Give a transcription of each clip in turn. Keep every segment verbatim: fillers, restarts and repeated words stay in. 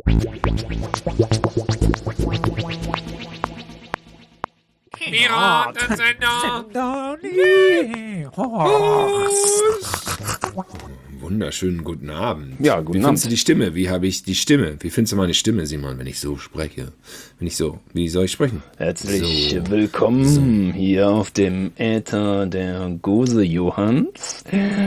Wunderschönen guten Abend. Ja, guten Wie Abend. findest du die Stimme? Wie habe ich die Stimme? Wie findest du meine Stimme, Simon, wenn ich so spreche? Wenn ich so, wie soll ich sprechen? Herzlich So. willkommen hier auf dem Äther der Gose Johanns.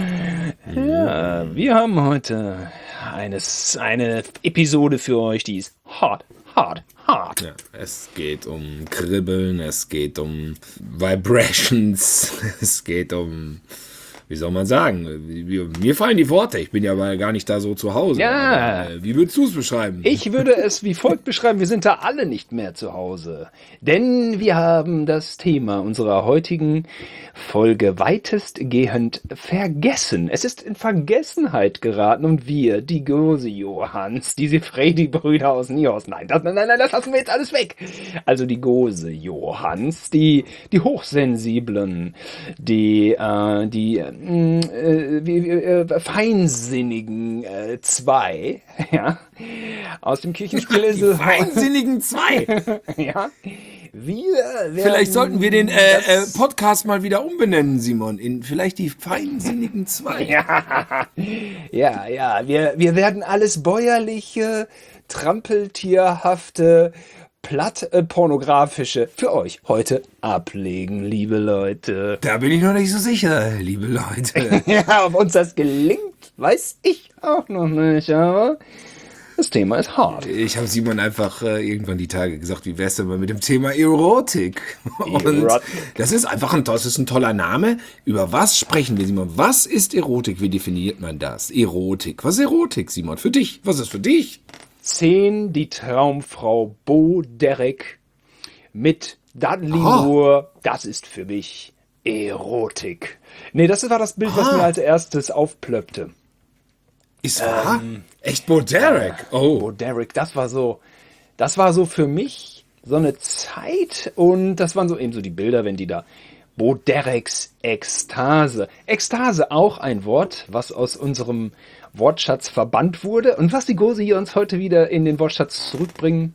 Ja, wir haben heute eines, eine Episode für euch, die ist hart, hart, hart. Ja, es geht um Kribbeln, es geht um Vibrations, es geht um, wie soll man sagen, mir fallen die Worte, ich bin ja aber gar nicht da so zu Hause. Ja. Aber, äh, wie würdest du es beschreiben? Ich würde es wie folgt beschreiben, wir sind da alle nicht mehr zu Hause. Denn wir haben das Thema unserer heutigen Folge weitestgehend vergessen. Es ist in Vergessenheit geraten und wir, die Gose Johanns, diese Freddy-Brüder aus Nios, nein, das, nein, nein, nein, das lassen wir jetzt alles weg. Also die Gose Johanns, die, die Hochsensiblen, die, äh, die, äh, wie, äh, feinsinnigen äh, zwei, ja, aus dem Kirchenspiel Die feinsinnigen zwei. ja, wir werden Vielleicht sollten wir den äh, äh, Podcast mal wieder umbenennen, Simon, in vielleicht die feinsinnigen zwei. Ja, ja, ja, wir, wir werden alles bäuerliche, trampeltierhafte, platt äh, pornografische für euch heute ablegen, liebe Leute. Da bin ich noch nicht so sicher, liebe Leute. Ja, ob uns das gelingt, weiß ich auch noch nicht, aber das Thema ist hart. Ich habe Simon einfach äh, irgendwann die Tage gesagt, wie wär's denn mal mit dem Thema Erotik? Und Erotik. das ist einfach ein, das ist ein toller Name. Über was sprechen wir, Simon? Was ist Erotik? Wie definiert man das? Erotik. Was ist Erotik, Simon? Für dich? Was ist für dich? zehn die Traumfrau Bo Derek mit Dudley Aha. Moore, das ist für mich Erotik. Nee, das war das Bild, was Ah. mir als erstes aufplöppte. Ist wahr? Echt Bo Derek? Oh. Bo Derek, das war so, das war so für mich so eine Zeit und das waren so eben so die Bilder, wenn die da Bo Dereks Ekstase. Ekstase, auch ein Wort, was aus unserem Wortschatz verbannt wurde und was die Gose hier uns heute wieder in den Wortschatz zurückbringen.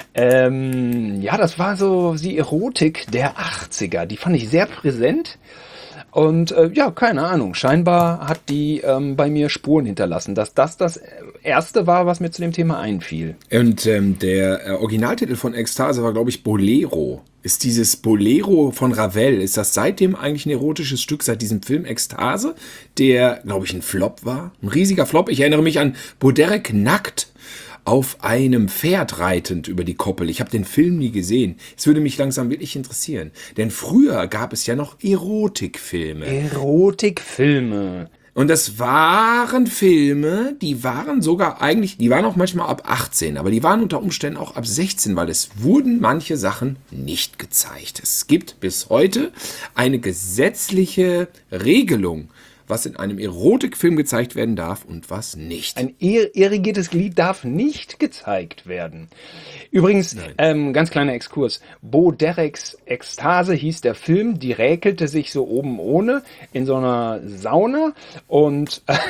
Ähm, ja, das war so die Erotik der achtziger. Die fand ich sehr präsent. Und äh, ja, keine Ahnung, scheinbar hat die ähm, bei mir Spuren hinterlassen, dass das das Erste war, was mir zu dem Thema einfiel. Und ähm, der äh, Originaltitel von Ekstase war, glaube ich, Bolero. Ist dieses Bolero von Ravel, ist das seitdem eigentlich ein erotisches Stück, seit diesem Film Ekstase, der, glaube ich, ein Flop war? Ein riesiger Flop. Ich erinnere mich an Bo Derek nackt auf einem Pferd reitend über die Koppel. Ich habe den Film nie gesehen. Es würde mich langsam wirklich interessieren. Denn früher gab es ja noch Erotikfilme. Erotikfilme. Und das waren Filme, die waren sogar eigentlich, die waren auch manchmal ab achtzehn, aber die waren unter Umständen auch ab sechzehn, weil es wurden manche Sachen nicht gezeigt. Es gibt bis heute eine gesetzliche Regelung, was in einem Erotikfilm gezeigt werden darf und was nicht. Ein ir- irrigiertes Glied darf nicht gezeigt werden. Übrigens, ähm, ganz kleiner Exkurs. Bo Dereks Ekstase hieß der Film, die räkelte sich so oben ohne in so einer Sauna und äh,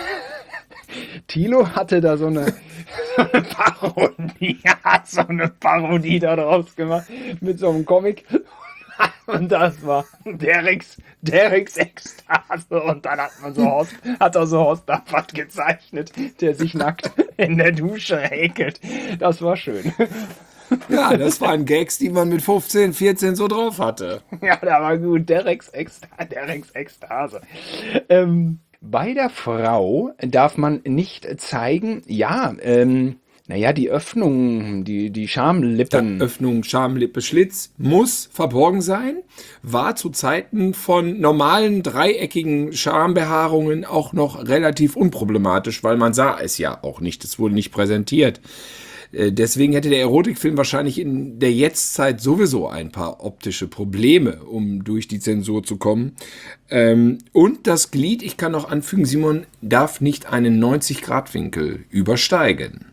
Thilo hatte da so eine, so eine Parodie, ja, so eine Parodie da draus gemacht mit so einem Comic. Und das war Dereks, Dereks Ekstase. Und dann hat man so Horst, hat er so Horst Dampfert gezeichnet, der sich nackt in der Dusche häkelt. Das war schön. Ja, das waren Gags, die man mit fünfzehn, vierzehn so drauf hatte. Ja, der war gut. Dereks Ekstase. Dereks Ekstase. Ähm, bei der Frau darf man nicht zeigen, ja, ähm, naja, die Öffnung, die, die Schamlippen. Öffnung, Schamlippe, Schlitz muss verborgen sein, war zu Zeiten von normalen dreieckigen Schambehaarungen auch noch relativ unproblematisch, weil man sah es ja auch nicht, es wurde nicht präsentiert. Äh, Deswegen hätte der Erotikfilm wahrscheinlich in der Jetztzeit sowieso ein paar optische Probleme, um durch die Zensur zu kommen. Ähm, Und das Glied, ich kann noch anfügen, Simon, darf nicht einen neunzig Grad Winkel übersteigen.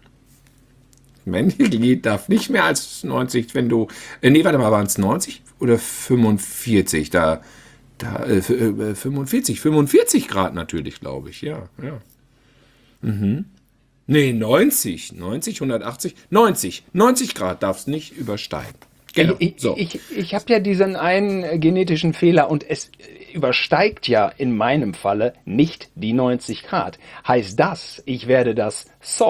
Männliche Glied darf nicht mehr als neunzig, wenn du, äh, nee, warte mal, waren es neunzig oder fünfundvierzig? Da, da, äh, f- äh, fünfundvierzig, fünfundvierzig Grad natürlich, glaube ich, ja, ja. Mhm. Nee, neunzig, neunzig, hundertachtzig, neunzig. neunzig Grad darfst nicht übersteigen. Genau. Ich, So. ich, ich, ich habe ja diesen einen äh, genetischen Fehler und es übersteigt ja in meinem Falle nicht die neunzig Grad. Heißt das, ich werde das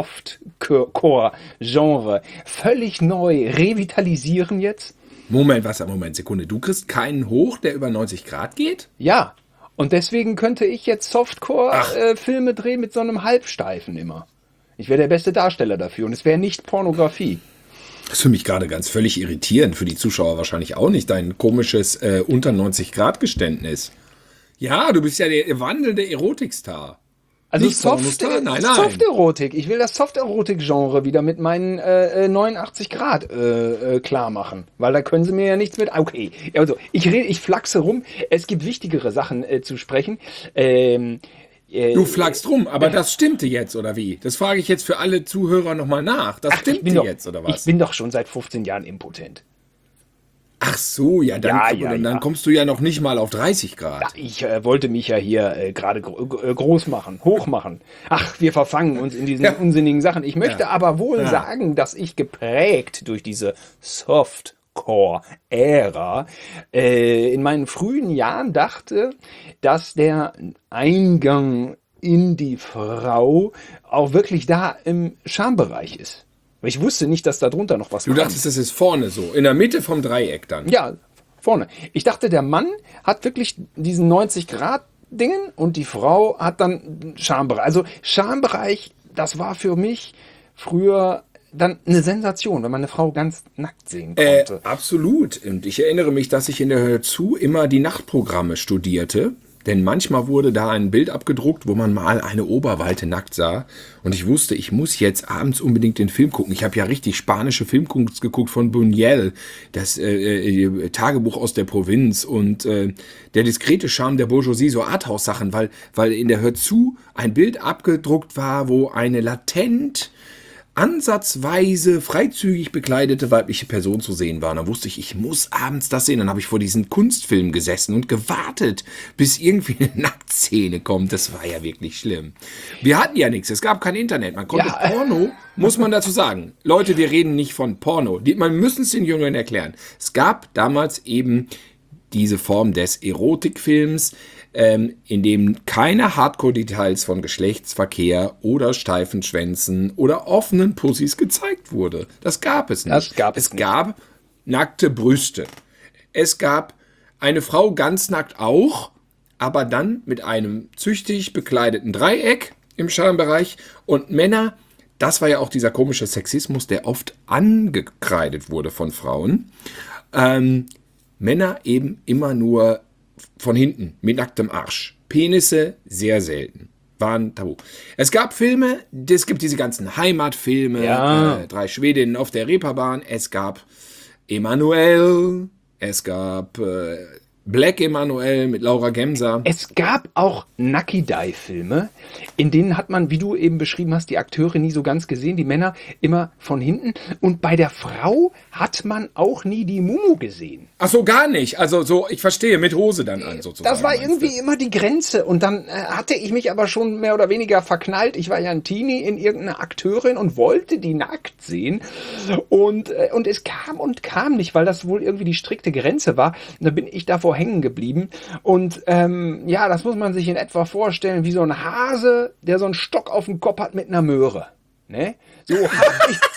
Softcore-Genre völlig neu revitalisieren jetzt? Moment, was? Moment, Sekunde. Du kriegst keinen hoch, der über neunzig Grad geht? Ja. Und deswegen könnte ich jetzt Softcore-Filme äh, drehen mit so einem Halbsteifen immer. Ich wäre der beste Darsteller dafür und es wäre nicht Pornografie. Das ist für mich gerade ganz völlig irritierend, für die Zuschauer wahrscheinlich auch nicht, dein komisches äh, unter neunzig Grad Geständnis. Ja, du bist ja der wandelnde Erotikstar. Also Nicht Soft, Pornostar? Nein, nein. Softerotik. Ich will das Softerotik-Genre wieder mit meinen äh, neunundachtzig Grad äh, äh, klar machen. Weil da können sie mir ja nichts mit... Okay, also ich rede, ich flachse rum. Es gibt wichtigere Sachen äh, zu sprechen. Ähm... Du flachst rum, aber das stimmte jetzt, oder wie? Das frage ich jetzt für alle Zuhörer nochmal nach. Das Ach, ich bin stimmte doch, jetzt, oder was? Ich bin doch schon seit fünfzehn Jahren impotent. Ach so, ja, dann, Ja, komm, ja, dann ja. kommst du ja noch nicht mal auf dreißig Grad. Ja, ich äh, wollte mich ja hier äh, gerade gro äh, groß machen, hoch machen. Ach, wir verfangen uns in diesen Ja. unsinnigen Sachen. Ich möchte Ja. aber wohl Ja. sagen, dass ich geprägt durch diese Softcore-Ära äh, in meinen frühen Jahren dachte, dass der Eingang in die Frau auch wirklich da im Schambereich ist. Aber ich wusste nicht, dass da drunter noch was Du kommt. dachtest, das ist vorne so, in der Mitte vom Dreieck dann. Ja, vorne. Ich dachte, der Mann hat wirklich diesen neunzig Grad Dingen und die Frau hat dann Schambereich. Also Schambereich, das war für mich früher dann eine Sensation, wenn man eine Frau ganz nackt sehen Äh, konnte. absolut. Und ich erinnere mich, dass ich in der Hör zu immer die Nachtprogramme studierte. Denn manchmal wurde da ein Bild abgedruckt, wo man mal eine Oberweite nackt sah. Und ich wusste, ich muss jetzt abends unbedingt den Film gucken. Ich habe ja richtig spanische Filmkunst geguckt von Buñuel, das äh, äh, Tagebuch aus der Provinz und äh, der diskrete Charme der Bourgeoisie, so Arthouse-Sachen, weil, weil in der Hör zu ein Bild abgedruckt war, wo eine latent ansatzweise freizügig bekleidete weibliche Person zu sehen war. Und dann wusste ich, ich muss abends das sehen. Dann habe ich vor diesen Kunstfilm gesessen und gewartet, bis irgendwie eine Nacktszene kommt. Das war ja wirklich schlimm. Wir hatten ja nichts. Es gab kein Internet. Man konnte Ja. Porno, muss man dazu sagen. Leute, wir reden nicht von Porno. Die, man müssen es den Jüngeren erklären. Es gab damals eben diese Form des Erotikfilms, ähm, in dem keine Hardcore-Details von Geschlechtsverkehr oder steifen Schwänzen oder offenen Pussys gezeigt wurde. Das gab es nicht. Das gab es es nicht. gab nackte Brüste. Es gab eine Frau ganz nackt auch, aber dann mit einem züchtig bekleideten Dreieck im Schambereich und Männer. Das war ja auch dieser komische Sexismus, der oft angekreidet wurde von Frauen. Ähm, Männer eben immer nur von hinten, mit nacktem Arsch. Penisse sehr selten. Waren tabu. Es gab Filme, es gibt diese ganzen Heimatfilme, Ja. äh, drei Schwedinnen auf der Reeperbahn, es gab Emanuel, es gab äh, Black Emanuel mit Laura Gemser. Es gab auch Nucky-Die-Filme, in denen hat man, wie du eben beschrieben hast, die Akteure nie so ganz gesehen, die Männer immer von hinten. Und bei der Frau hat man auch nie die Mumu gesehen. Ach so, gar nicht. Also so, ich verstehe, mit Hose dann an sozusagen. Das war meinst irgendwie du? immer die Grenze. Und dann äh, hatte ich mich aber schon mehr oder weniger verknallt. Ich war ja ein Teenie in irgendeine Akteurin und wollte die nackt sehen. Und, äh, und es kam und kam nicht, weil das wohl irgendwie die strikte Grenze war. Und da bin ich davor hängen geblieben. Und ähm, ja, das muss man sich in etwa vorstellen, wie so ein Hase, der so einen Stock auf dem Kopf hat mit einer Möhre. Ne? So hab ich,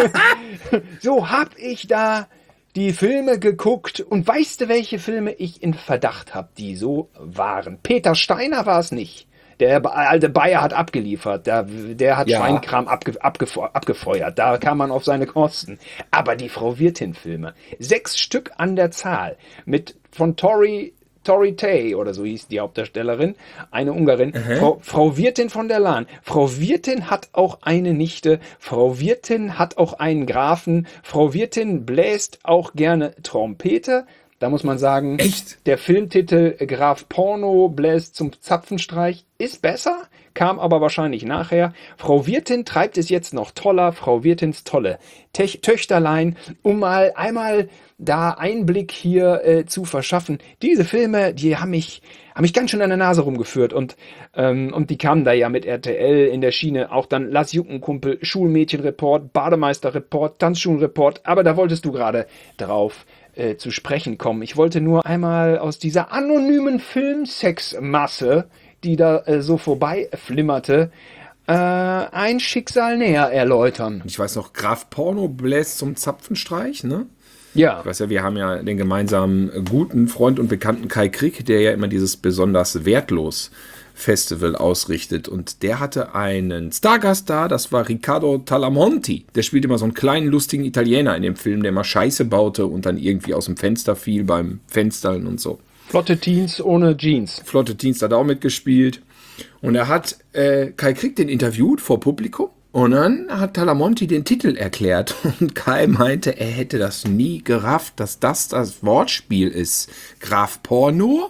so hab ich da die Filme geguckt und weißt du, welche Filme ich in Verdacht habe, die so waren? Peter Steiner war es nicht. Der alte Bayer hat abgeliefert, der, der hat Ja. Schweinkram abge, abgefeu- abgefeuert, da kam man auf seine Kosten. Aber die Frau Wirtin-Filme, sechs Stück an der Zahl, mit von Tori, Tori Tay oder so hieß die Hauptdarstellerin, eine Ungarin, Frau, Frau Wirtin von der Lahn. Frau Wirtin hat auch eine Nichte, Frau Wirtin hat auch einen Grafen, Frau Wirtin bläst auch gerne Trompete. Da muss man sagen, Echt? der Filmtitel Graf Porno bläst zum Zapfenstreich ist besser, kam aber wahrscheinlich nachher. Frau Wirtin treibt es jetzt noch toller, Frau Wirtins tolle Tech- Töchterlein, um mal einmal da Einblick hier äh, zu verschaffen. Diese Filme, die haben mich, haben mich ganz schön an der Nase rumgeführt und, ähm, und die kamen da ja mit R T L in der Schiene, auch dann Lass Juckenkumpel, Schulmädchenreport, Bademeisterreport, Tanzschulenreport, aber da wolltest du gerade drauf äh, zu sprechen kommen. Ich wollte nur einmal aus dieser anonymen Filmsexmasse, die da äh, so vorbei flimmerte, äh, ein Schicksal näher erläutern. Ich weiß noch, Graf Porno bläst zum Zapfenstreich, ne? Ja. Ich weiß ja, wir haben ja den gemeinsamen guten Freund und Bekannten Kai Krieg, der ja immer dieses besonders wertlos Festival ausrichtet. Und der hatte einen Stargast da, das war Riccardo Talamonti. Der spielt immer so einen kleinen, lustigen Italiener in dem Film, der mal Scheiße baute und dann irgendwie aus dem Fenster fiel beim Fenstern und so. Flotte Teens ohne Jeans. Flotte Teens hat auch mitgespielt. Und er hat äh, Kai Krieg den interviewt vor Publikum. Und dann hat Talamonti den Titel erklärt und Kai meinte, er hätte das nie gerafft, dass das das Wortspiel ist. Graf Porno,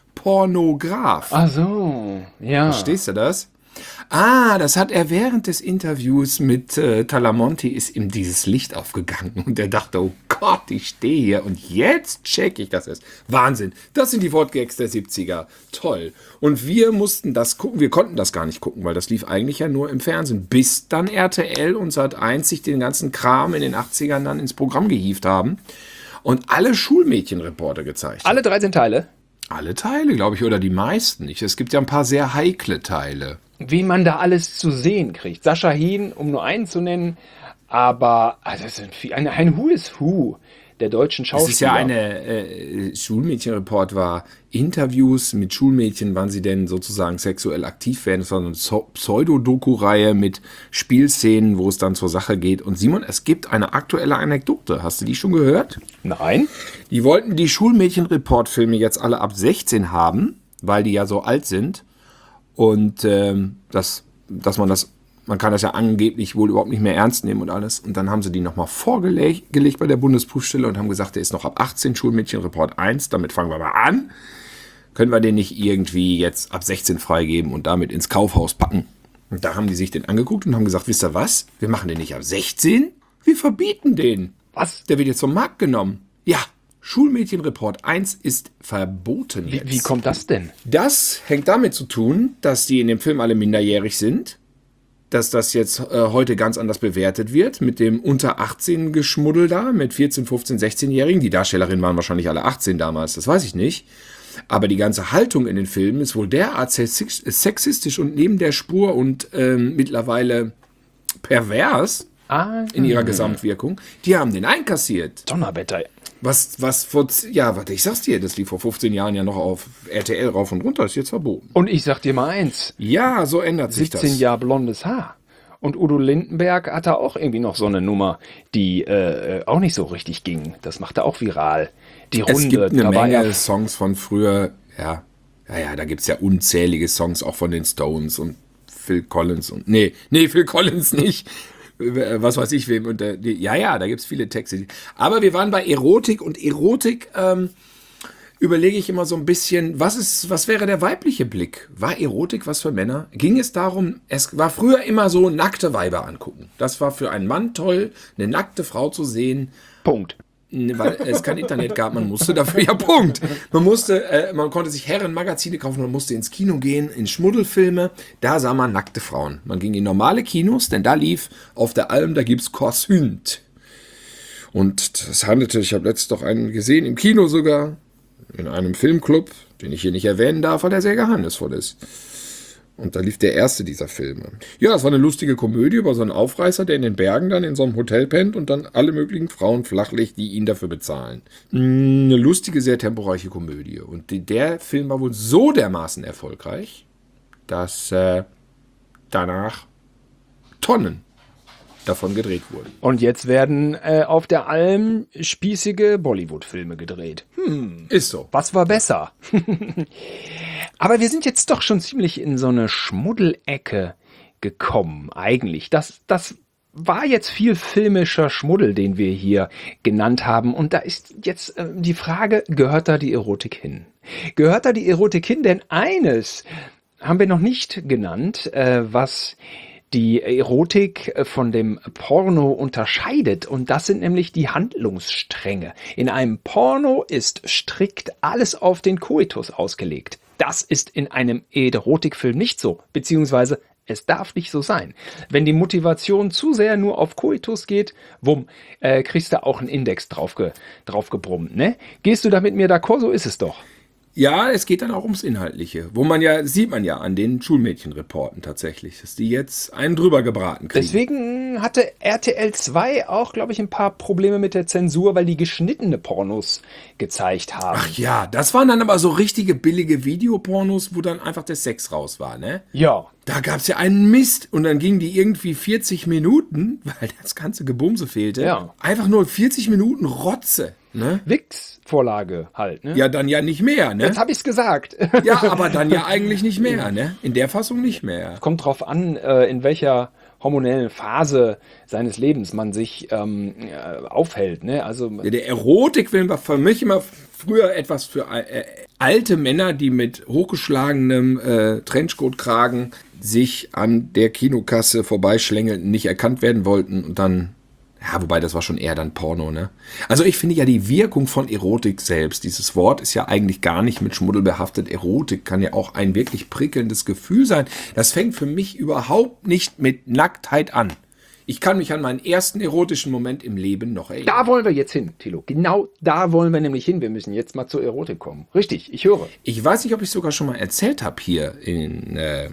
Pornograf. Ach so, ja. Verstehst du das? Ah, das hat er während des Interviews mit äh, Talamonti, ist ihm dieses Licht aufgegangen und er dachte, oh Gott, ich stehe hier und jetzt check ich das erst. Wahnsinn, das sind die Wortgags der siebziger. Toll. Und wir mussten das gucken, wir konnten das gar nicht gucken, weil das lief eigentlich ja nur im Fernsehen, bis dann R T L und Sat eins sich den ganzen Kram in den achtzigern dann ins Programm gehievt haben und alle Schulmädchenreporter gezeigt haben. Alle dreizehn Teile? Alle Teile, glaube ich, oder die meisten nicht. Es gibt ja ein paar sehr heikle Teile. Wie man da alles zu sehen kriegt. Sascha Hehn, um nur einen zu nennen, aber also es ist ein, ein Who is Who der deutschen Schauspieler. Es ist ja eine äh, Schulmädchenreport war Interviews mit Schulmädchen, wann sie denn sozusagen sexuell aktiv werden. Es war eine Pseudo-Doku-Reihe mit Spielszenen, wo es dann zur Sache geht. Und Simon, es gibt eine aktuelle Anekdote. Hast du die schon gehört? Nein. Die wollten die Schulmädchen-Report-Filme jetzt alle ab sechzehn haben, weil die ja so alt sind. Und ähm, das, dass man das, man kann das ja angeblich wohl überhaupt nicht mehr ernst nehmen und alles. Und dann haben sie die nochmal vorgelegt bei der Bundesprüfstelle und haben gesagt, der ist noch ab achtzehn, Schulmädchenreport eins, damit fangen wir mal an. Können wir den nicht irgendwie jetzt ab sechzehn freigeben und damit ins Kaufhaus packen? Und da haben die sich den angeguckt und haben gesagt, wisst ihr was? Wir machen den nicht ab sechzehn, wir verbieten den. Was? Der wird jetzt vom Markt genommen. Ja. Schulmädchenreport eins ist verboten Wie, jetzt. wie kommt das denn? Das hängt damit zu tun, dass die in dem Film alle minderjährig sind, dass das jetzt äh, heute ganz anders bewertet wird, mit dem unter achtzehn Geschmuddel da, mit vierzehn, fünfzehn, sechzehn-Jährigen. Die Darstellerinnen waren wahrscheinlich alle achtzehn damals, das weiß ich nicht. Aber die ganze Haltung in den Filmen ist wohl derart sexistisch und neben der Spur und ähm, mittlerweile pervers Ah, in ihrer Gesamtwirkung. Die haben den einkassiert. Donnerwetter. Was, was vor, ja, warte, ich sag's dir, das lief vor fünfzehn Jahren ja noch auf R T L rauf und runter, ist jetzt verboten. Und ich sag dir mal eins. Ja, so ändert sich das. siebzehn Jahre blondes Haar. Und Udo Lindenberg hat da auch irgendwie noch so eine Nummer, die äh, auch nicht so richtig ging. Das macht er auch viral. Die Runde. Es gibt eine da war Menge ja Songs von früher, ja, ja, ja, da gibt's ja unzählige Songs auch von den Stones und Phil Collins und, nee, nee, Phil Collins nicht. Was weiß ich wem. Und, äh, ja, ja, da gibt es viele Texte. Aber wir waren bei Erotik und Erotik ähm, überlege ich immer so ein bisschen, was ist, was wäre der weibliche Blick? War Erotik was für Männer? Ging es darum, es war früher immer so, nackte Weiber angucken. Das war für einen Mann toll, eine nackte Frau zu sehen. Punkt. Weil es kein Internet gab, man musste dafür, ja Punkt. Man musste, äh, man konnte sich Herrenmagazine kaufen, man musste ins Kino gehen, in Schmuddelfilme, da sah man nackte Frauen. Man ging in normale Kinos, denn da lief auf der Alm, da gibt's Korsünd. Und das handelte, ich habe letztens doch einen gesehen, im Kino sogar, in einem Filmclub, den ich hier nicht erwähnen darf, weil der sehr geheimnisvoll ist. Und da lief der erste dieser Filme. Ja, es war eine lustige Komödie über so einen Aufreißer, der in den Bergen dann in so einem Hotel pennt und dann alle möglichen Frauen flachlegt, die ihn dafür bezahlen. Eine lustige, sehr temporeiche Komödie. Und der Film war wohl so dermaßen erfolgreich, dass äh, danach Tonnen davon gedreht wurden. Und jetzt werden äh, auf der Alm spießige Bollywood-Filme gedreht. Hm, ist so. Was war besser? Aber wir sind jetzt doch schon ziemlich in so eine Schmuddelecke gekommen, eigentlich. Das, das war jetzt viel filmischer Schmuddel, den wir hier genannt haben. Und da ist jetzt äh, die Frage, gehört da die Erotik hin? Gehört da die Erotik hin? Denn eines haben wir noch nicht genannt, äh, was die Erotik von dem Porno unterscheidet. Und das sind nämlich die Handlungsstränge. In einem Porno ist strikt alles auf den Koitus ausgelegt. Das ist in einem Erotikfilm nicht so, beziehungsweise es darf nicht so sein. Wenn die Motivation zu sehr nur auf Koitus geht, wumm, äh, kriegst du auch einen Index drauf, ge, drauf gebrummt, ne? Gehst du da mit mir d'accord? So ist es doch. Ja, es geht dann auch ums Inhaltliche, wo man ja, sieht man ja an den Schulmädchenreporten tatsächlich, dass die jetzt einen drüber gebraten kriegen. Deswegen hatte R T L zwei auch, glaube ich, ein paar Probleme mit der Zensur, weil die geschnittene Pornos gezeigt haben. Ach ja, das waren dann aber so richtige billige Videopornos, wo dann einfach der Sex raus war, ne? Ja. Da gab's ja einen Mist und dann gingen die irgendwie vierzig Minuten, weil das ganze Gebumse fehlte. Ja. Einfach nur vierzig Minuten Rotze, ne? Wix-Vorlage halt, ne? Ja, dann ja nicht mehr, ne? Jetzt habe ich's gesagt. Ja, aber dann ja eigentlich nicht mehr, ne? In der Fassung nicht mehr. Kommt drauf an, äh, in welcher hormonellen Phase seines Lebens man sich ähm, äh, aufhält, ne? Also Ja, der Erotikfilm war für mich immer früher etwas für äh, alte Männer, die mit hochgeschlagenem äh, Trenchcoat-Kragen sich an der Kinokasse vorbeischlängelten, nicht erkannt werden wollten und dann, ja, wobei das war schon eher dann Porno, ne? Also ich finde ja die Wirkung von Erotik selbst, dieses Wort ist ja eigentlich gar nicht mit Schmuddel behaftet. Erotik kann ja auch ein wirklich prickelndes Gefühl sein. Das fängt für mich überhaupt nicht mit Nacktheit an. Ich kann mich an meinen ersten erotischen Moment im Leben noch erinnern. da wollen wir jetzt hin, Thilo. Genau da wollen wir nämlich hin. Wir müssen jetzt mal zur Erotik kommen. Richtig, ich höre. Ich weiß nicht, ob ich sogar schon mal erzählt habe hier in, äh,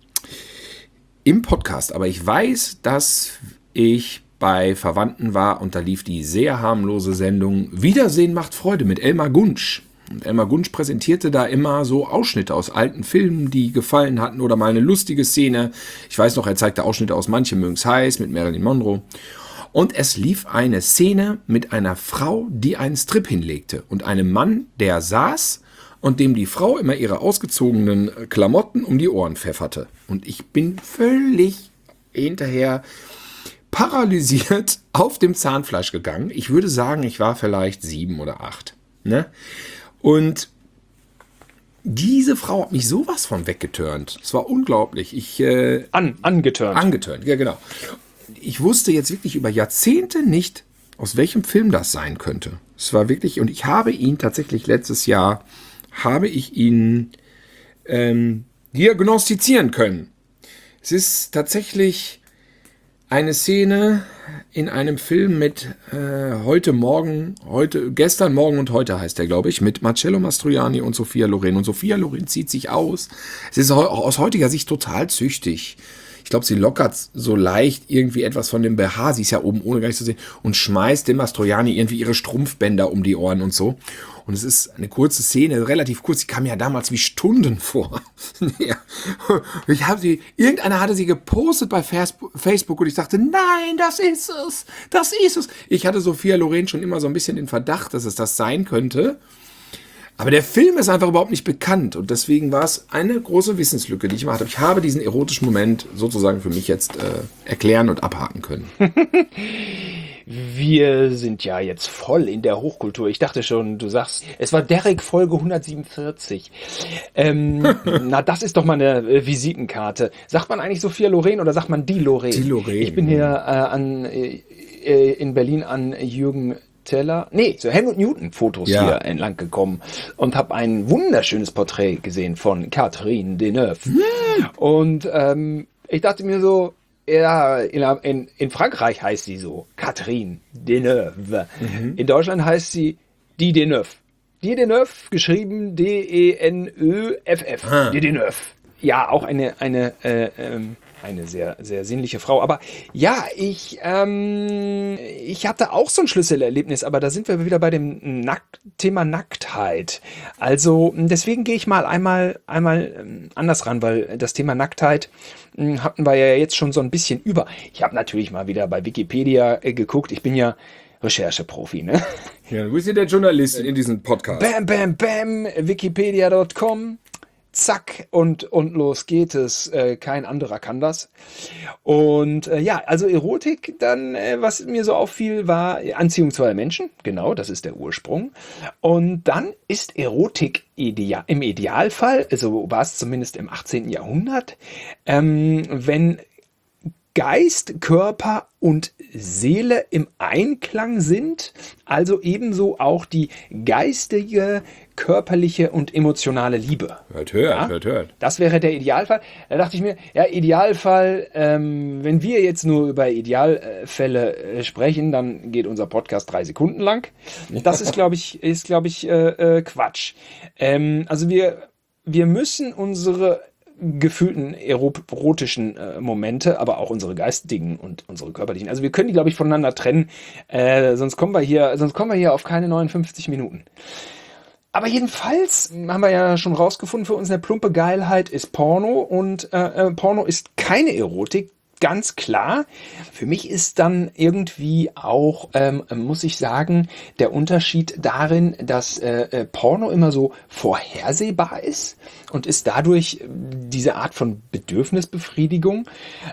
im Podcast, aber ich weiß, dass ich bei Verwandten war und da lief die sehr harmlose Sendung Wiedersehen macht Freude mit Elmar Gunsch. Und Elmar Gunsch präsentierte da immer so Ausschnitte aus alten Filmen, die gefallen hatten oder mal eine lustige Szene. Ich weiß noch, er zeigte Ausschnitte aus Manche mögen's heiß mit Marilyn Monroe. Und es lief eine Szene mit einer Frau, die einen Strip hinlegte und einem Mann, der saß und dem die Frau immer ihre ausgezogenen Klamotten um die Ohren pfefferte. Und ich bin völlig hinterher paralysiert auf dem Zahnfleisch gegangen. Ich würde sagen, ich war vielleicht sieben oder acht. Ne? Und diese Frau hat mich sowas von weggeturnt. Es war unglaublich. Ich, äh, An, angeturnt. angeturnt, ja genau. Ich wusste jetzt wirklich über Jahrzehnte nicht, aus welchem Film das sein könnte. Es war wirklich, und ich habe ihn tatsächlich letztes Jahr, habe ich ihn ähm, diagnostizieren können. Es ist tatsächlich eine Szene in einem Film mit äh, heute Morgen, heute, gestern, morgen und heute heißt der, glaube ich, mit Marcello Mastroianni und Sophia Loren. Und Sophia Loren zieht sich aus. Es ist auch aus heutiger Sicht total züchtig. Ich glaube, sie lockert so leicht irgendwie etwas von dem B H, sie ist ja oben ohne gar nicht zu sehen, und schmeißt dem Mastroianni irgendwie ihre Strumpfbänder um die Ohren und so. Und es ist eine kurze Szene, relativ kurz, die kam ja damals wie Stunden vor. Ja. Ich habe sie, irgendeiner hatte sie gepostet bei Facebook und ich dachte, nein, das ist es, das ist es. Ich hatte Sophia Loren schon immer so ein bisschen den Verdacht, dass es das sein könnte. Aber der Film ist einfach überhaupt nicht bekannt und deswegen war es eine große Wissenslücke, die ich gemacht habe. Ich habe diesen erotischen Moment sozusagen für mich jetzt äh, erklären und abhaken können. Wir sind ja jetzt voll in der Hochkultur. Ich dachte schon, du sagst, es war Derek Folge hundertsiebenundvierzig. Ähm, na, das ist doch mal eine äh, Visitenkarte. Sagt man eigentlich Sophia Loren oder sagt man die Loren? Die Loren. Ich bin hier äh, an, äh, in Berlin an Jürgen Teller, nee, so Helmut Newton Fotos Ja. hier entlang gekommen und habe ein wunderschönes Porträt gesehen von Catherine Deneuve. Hm. Und ähm, ich dachte mir so, ja, in, in, in Frankreich heißt sie so Catherine Deneuve. Mhm. In Deutschland heißt sie Die Deneuve. Die Deneuve, geschrieben D E N Ö F F. Ah. Die Deneuve. Ja, auch eine, eine, äh, ähm, eine sehr, sehr sinnliche Frau. Aber ja, ich, ähm, ich hatte auch so ein Schlüsselerlebnis, aber da sind wir wieder bei dem Nack- Thema Nacktheit. Also deswegen gehe ich mal einmal, einmal ähm, anders ran, weil das Thema Nacktheit mh, hatten wir ja jetzt schon so ein bisschen über. Ich habe natürlich mal wieder bei Wikipedia äh, geguckt. Ich bin ja Rechercheprofi, ne? Ja, du bist ja der Journalist in diesem Podcast. Bam, bam, bam, wikipedia Punkt com. zack und, und los geht es. Äh, kein anderer kann das. Und äh, ja, also Erotik, dann, äh, was mir so auffiel, war Anziehung zweier Menschen. Genau, das ist der Ursprung. Und dann ist Erotik idea- im Idealfall, also war es zumindest im achtzehnten. Jahrhundert, ähm, wenn Geist, Körper und Seele im Einklang sind, also ebenso auch die geistige, körperliche und emotionale Liebe. Hört, hört, Ja? hört, hört. Das wäre der Idealfall. Da dachte ich mir, ja, Idealfall, ähm, wenn wir jetzt nur über Idealfälle äh, sprechen, dann geht unser Podcast drei Sekunden lang. Das ist, glaube ich, ist, glaube ich, äh, äh, Quatsch. Ähm, also wir, wir müssen unsere gefühlten erotischen äh, Momente, aber auch unsere geistigen und unsere körperlichen. Also wir können die, glaube ich, voneinander trennen, äh, sonst kommen wir hier, sonst kommen wir hier auf keine neunundfünfzig Minuten. Aber jedenfalls haben wir ja schon rausgefunden, für uns eine plumpe Geilheit ist Porno und äh, äh, Porno ist keine Erotik. Ganz klar. Für mich ist dann irgendwie auch, ähm, muss ich sagen, der Unterschied darin, dass äh, äh, Porno immer so vorhersehbar ist und ist dadurch diese Art von Bedürfnisbefriedigung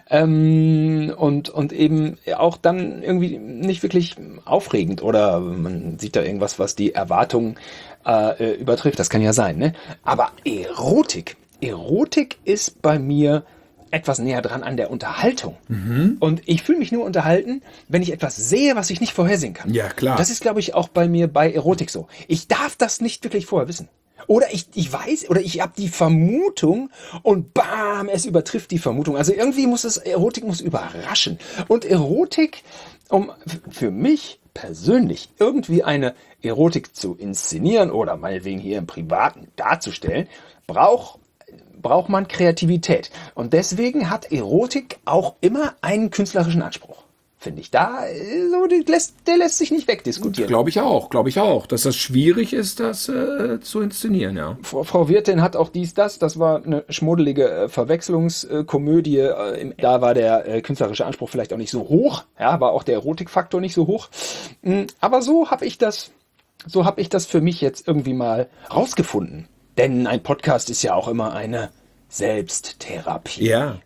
ähm, und, und eben auch dann irgendwie nicht wirklich aufregend oder man sieht da irgendwas, was die Erwartungen äh, übertrifft. Das kann ja sein, ne? Aber Erotik, Erotik ist bei mir etwas näher dran an der Unterhaltung. Mhm. Und ich fühle mich nur unterhalten, wenn ich etwas sehe, was ich nicht vorhersehen kann. Ja, klar. Und das ist, glaube ich, auch bei mir bei Erotik so. Ich darf das nicht wirklich vorher wissen. Oder ich, ich weiß, oder ich habe die Vermutung und bam, es übertrifft die Vermutung. Also irgendwie muss es, Erotik muss überraschen. Und Erotik, um für mich persönlich irgendwie eine Erotik zu inszenieren oder meinetwegen hier im Privaten darzustellen, braucht braucht man Kreativität. Und deswegen hat Erotik auch immer einen künstlerischen Anspruch. Finde ich. Da, so, der, lässt, der lässt sich nicht wegdiskutieren. Glaube ich auch, glaube ich auch, dass das schwierig ist, das äh, zu inszenieren, ja. Frau, Frau Wirtin hat auch dies, das, das war eine schmuddelige äh, Verwechslungskomödie. Äh, im- da war der äh, künstlerische Anspruch vielleicht auch nicht so hoch. Ja, war auch der Erotikfaktor nicht so hoch. Mm, aber so habe ich das, so habe ich das für mich jetzt irgendwie mal rausgefunden. Denn ein Podcast ist ja auch immer eine Selbsttherapie. Ja.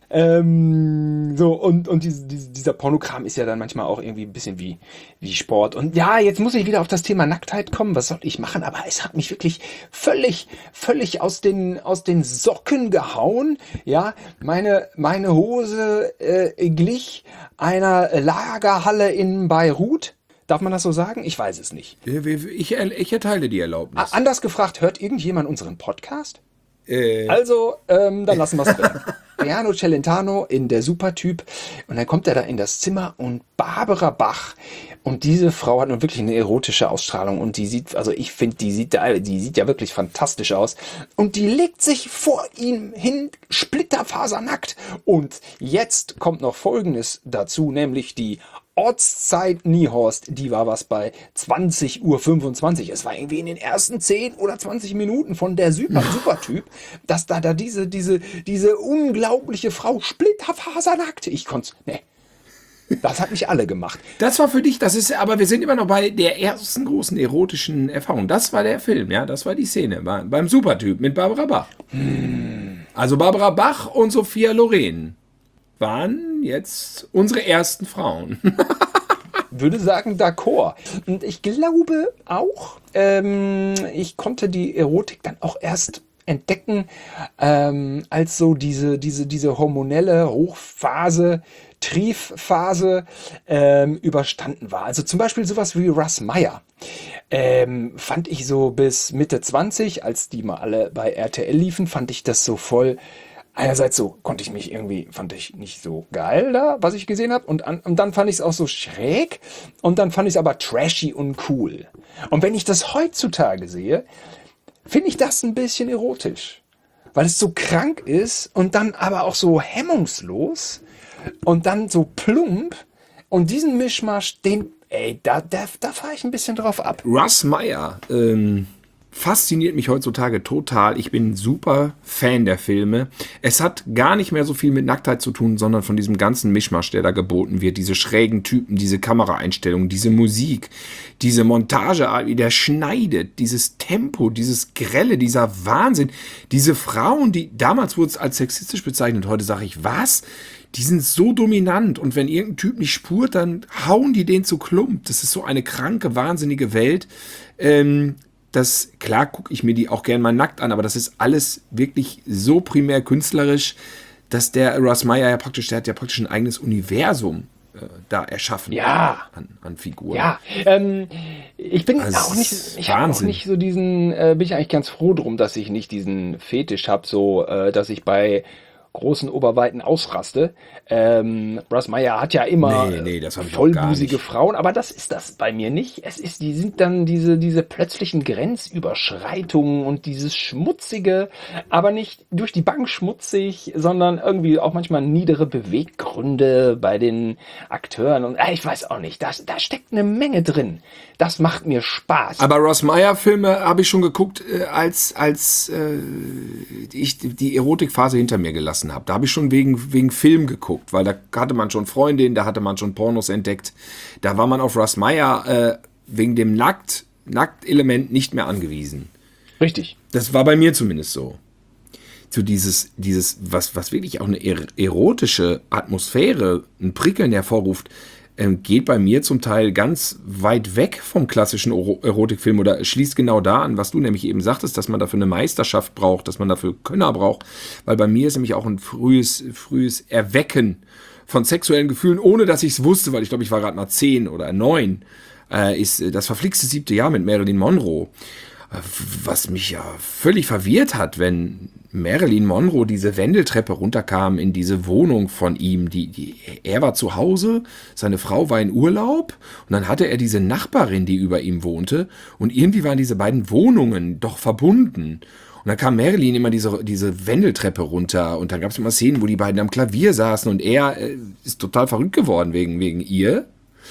Ähm, so, und, und diese, diese, dieser Pornokram ist ja dann manchmal auch irgendwie ein bisschen wie, wie Sport. Und ja, jetzt muss ich wieder auf das Thema Nacktheit kommen. Was soll ich machen? Aber es hat mich wirklich völlig, völlig aus den, aus den Socken gehauen. Ja, meine, meine Hose äh, glich einer Lagerhalle in Beirut. Darf man das so sagen? Ich weiß es nicht. Ich, ich erteile die Erlaubnis. Anders gefragt, hört irgendjemand unseren Podcast? Äh, Also, ähm, dann lassen wir es drin. Piano Celentano in der Supertyp. Und dann kommt er da in das Zimmer und Barbara Bach. Und diese Frau hat nun wirklich eine erotische Ausstrahlung. Und die sieht, also ich finde, die sieht, da- die sieht ja wirklich fantastisch aus. Und die legt sich vor ihm hin, splitterfasernackt. Und jetzt kommt noch Folgendes dazu, nämlich die Ortszeit Niehorst, die war was bei zwanzig Uhr fünfundzwanzig. Es war irgendwie in den ersten zehn oder zwanzig Minuten von der Super, Supertyp, dass da, da diese, diese, diese unglaubliche Frau splitterfasernackt. Ich konnte, ne. Das hat mich alle gemacht. das war für dich, das ist, aber wir sind immer noch bei der ersten großen erotischen Erfahrung. Das war der Film, ja, das war die Szene bei, beim Supertyp mit Barbara Bach. Also Barbara Bach und Sophia Loren waren jetzt unsere ersten Frauen. Würde sagen, d'accord. Und ich glaube auch, ähm, ich konnte die Erotik dann auch erst entdecken, ähm, als so diese, diese, diese hormonelle Hochphase, Triefphase ähm, überstanden war. Also zum Beispiel sowas wie Russ Meyer. Ähm, fand ich so bis Mitte zwanzig, als die mal alle bei R T L liefen, fand ich das so voll. Einerseits so konnte ich mich irgendwie, fand ich nicht so geil da, was ich gesehen habe. Und, an, und dann fand ich es auch so schräg. Und dann fand ich es aber trashy und cool. Und wenn ich das heutzutage sehe, finde ich das ein bisschen erotisch. Weil es so krank ist und dann aber auch so hemmungslos und dann so plump. Und diesen Mischmasch, den, ey, da, da, da fahre ich ein bisschen drauf ab. Russ Meyer, ähm, fasziniert mich heutzutage total. Ich bin super Fan der Filme. Es hat gar nicht mehr so viel mit Nacktheit zu tun, sondern von diesem ganzen Mischmasch, der da geboten wird. Diese schrägen Typen, diese Kameraeinstellungen, diese Musik, diese Montageart, wie der schneidet, dieses Tempo, dieses Grelle, dieser Wahnsinn. Diese Frauen, die damals wurde es als sexistisch bezeichnet, heute sage ich, was? Die sind so dominant und wenn irgendein Typ nicht spurt, dann hauen die den zu Klump. Das ist so eine kranke, wahnsinnige Welt. Ähm, Das, klar gucke ich mir die auch gerne mal nackt an, aber das ist alles wirklich so primär künstlerisch, dass der Russ Meyer ja praktisch, der hat ja praktisch ein eigenes Universum äh, da erschaffen Ja. an, an Figuren. Ja, ähm, ich bin Also, auch nicht, es ist ich habe auch Wahnsinn. nicht so diesen, äh, bin ich eigentlich ganz froh drum, dass ich nicht diesen Fetisch habe, so, äh, dass ich bei großen Oberweiten ausraste. Ähm, Russ Meyer hat ja immer Nee, nee, das hab ich auch gar vollbusige nicht. Frauen, aber das ist das bei mir nicht. Es ist, die sind dann diese, diese plötzlichen Grenzüberschreitungen und dieses Schmutzige, aber nicht durch die Bank schmutzig, sondern irgendwie auch manchmal niedere Beweggründe bei den Akteuren und äh, ich weiß auch nicht, da, da steckt eine Menge drin. Das macht mir Spaß. Aber Russ Meyer Filme habe ich schon geguckt, äh, als, als äh, ich die Erotikphase hinter mir gelassen habe. Da habe ich schon wegen, wegen Film geguckt, weil da hatte man schon Freundinnen, da hatte man schon Pornos entdeckt. Da war man auf Russ Meyer äh, wegen dem Nackt, Nackt-Element nicht mehr angewiesen. Richtig. Das war bei mir zumindest so. So dieses, dieses, was, was wirklich auch eine er- erotische Atmosphäre, ein Prickeln hervorruft, ähm, geht bei mir zum Teil ganz weit weg vom klassischen Ero- Erotikfilm oder schließt genau da an, was du nämlich eben sagtest, dass man dafür eine Meisterschaft braucht, dass man dafür Könner braucht, weil bei mir ist nämlich auch ein frühes, frühes Erwecken von sexuellen Gefühlen, ohne dass ich es wusste, weil ich glaube, ich war gerade mal zehn oder neun, äh, ist das verflixte siebte Jahr mit Marilyn Monroe. Was mich ja völlig verwirrt hat, wenn Marilyn Monroe diese Wendeltreppe runterkam in diese Wohnung von ihm. Die, die, er war zu Hause, seine Frau war in Urlaub und dann hatte er diese Nachbarin, die über ihm wohnte und irgendwie waren diese beiden Wohnungen doch verbunden. Und dann kam Marilyn immer diese, diese Wendeltreppe runter und dann gab es immer Szenen, wo die beiden am Klavier saßen und er äh, ist total verrückt geworden wegen, wegen ihr.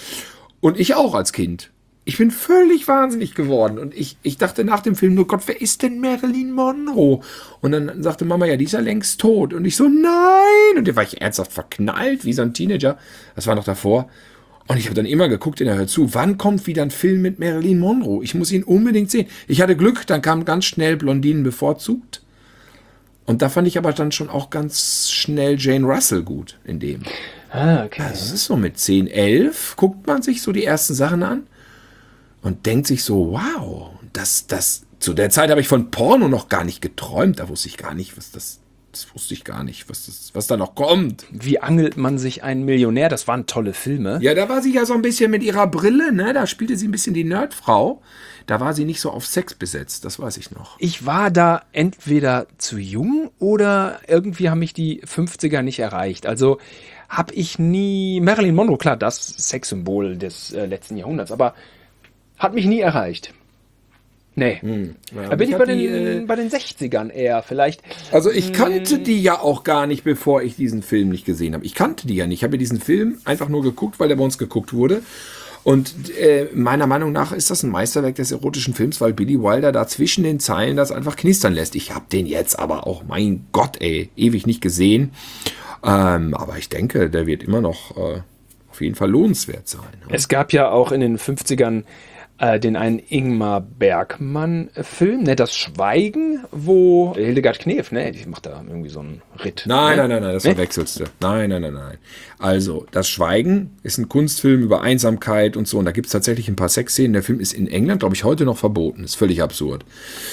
Und ich auch als Kind. Ich bin völlig wahnsinnig geworden. Und ich, ich dachte nach dem Film nur, Gott, wer ist denn Marilyn Monroe? Und dann sagte Mama, ja, die ist ja längst tot. Und ich so, nein! Und da war ich ernsthaft verknallt, wie so ein Teenager. Das war noch davor. Und ich habe dann immer geguckt in der Hör zu, wann kommt wieder ein Film mit Marilyn Monroe? Ich muss ihn unbedingt sehen. Ich hatte Glück, dann kam ganz schnell Blondinen bevorzugt. Und da fand ich aber dann schon auch ganz schnell Jane Russell gut in dem. Ah, okay. Also es ist so mit zehn, elf, guckt man sich so die ersten Sachen an und denkt sich so, wow, das, das, zu der Zeit habe ich von Porno noch gar nicht geträumt, da wusste ich gar nicht, was das, das wusste ich gar nicht, was das, was da noch kommt. Wie angelt man sich einen Millionär? Das waren tolle Filme. Ja, da war sie ja so ein bisschen mit ihrer Brille, ne, da spielte sie ein bisschen die Nerdfrau, da war sie nicht so auf Sex besetzt, das weiß ich noch. Ich war da entweder zu jung oder irgendwie haben mich die fünfziger nicht erreicht. Also habe ich nie, Marilyn Monroe, klar, das Sexsymbol des äh, letzten Jahrhunderts, aber hat mich nie erreicht. Nee. Hm. Ja, Da bin ich hab bei den, die, äh, bei den sechzigern eher vielleicht. Also ich kannte die ja auch gar nicht, bevor ich diesen Film nicht gesehen habe. Ich kannte die ja nicht. Ich habe mir diesen Film einfach nur geguckt, weil der bei uns geguckt wurde. Und äh, meiner Meinung nach ist das ein Meisterwerk des erotischen Films, weil Billy Wilder da zwischen den Zeilen das einfach knistern lässt. Ich habe den jetzt aber auch, mein Gott, ey, ewig nicht gesehen. Ähm, aber ich denke, der wird immer noch äh, auf jeden Fall lohnenswert sein. Ne? Es gab ja auch in den fünfzigern äh, den einen Ingmar Bergmann-Film, ne, Das Schweigen, wo Hildegard Knef, ne, die macht da irgendwie so einen Ritt. Nein, ne? nein, nein, nein, das Nee? verwechselst du. Nein, nein, nein, nein. Also, Das Schweigen ist ein Kunstfilm über Einsamkeit und so. Und da gibt es tatsächlich ein paar Sexszenen. Der Film ist in England, glaube ich, heute noch verboten. Ist völlig absurd.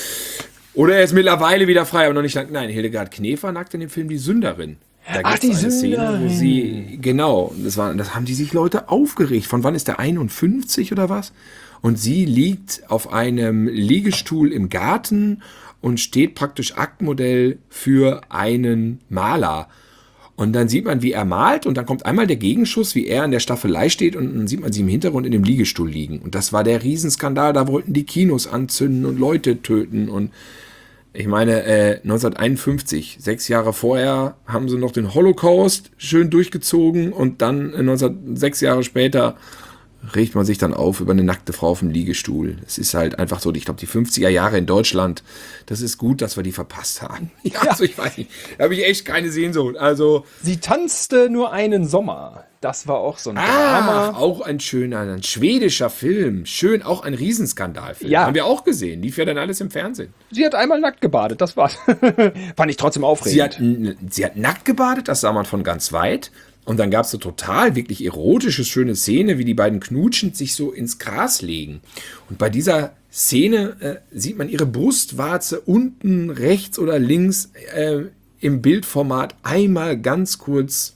Oder er ist mittlerweile wieder frei, aber noch nicht lang. Nein, Hildegard Knef war nackt in dem Film Die Sünderin. Da Ach, gibt's die eine Szene, wo Sünderin. sie, genau, das war, das haben die sich Leute aufgeregt. Von wann ist der einundfünfzig oder was? Und sie liegt auf einem Liegestuhl im Garten und steht praktisch Aktmodell für einen Maler. Und dann sieht man, wie er malt und dann kommt einmal der Gegenschuss, wie er an der Staffelei steht und dann sieht man sie im Hintergrund in dem Liegestuhl liegen. Und das war der Riesenskandal, da wollten die Kinos anzünden und Leute töten und ich meine, äh, neunzehnhunderteinundfünfzig, sechs Jahre vorher, haben sie noch den Holocaust schön durchgezogen und dann äh, neunzehn, sechs Jahre später regt man sich dann auf über eine nackte Frau auf dem Liegestuhl. Es ist halt einfach so, ich glaube, die fünfziger Jahre in Deutschland, das ist gut, dass wir die verpasst haben. Ja, also ich weiß nicht, da habe ich echt keine Sehnsucht. Also Sie tanzte nur einen Sommer. Das war auch so ein ah, Drama. auch ein schöner, ein schwedischer Film. Schön, auch ein Riesenskandalfilm. Ja. Haben wir auch gesehen. Lief ja dann alles im Fernsehen. Sie hat einmal nackt gebadet, das war's. Fand ich trotzdem aufregend. Sie hat, sie hat nackt gebadet, das sah man von ganz weit. Und dann gab es so total wirklich erotische, schöne Szene, wie die beiden knutschend sich so ins Gras legen. Und bei dieser Szene äh, sieht man ihre Brustwarze unten rechts oder links äh, im Bildformat einmal ganz kurz,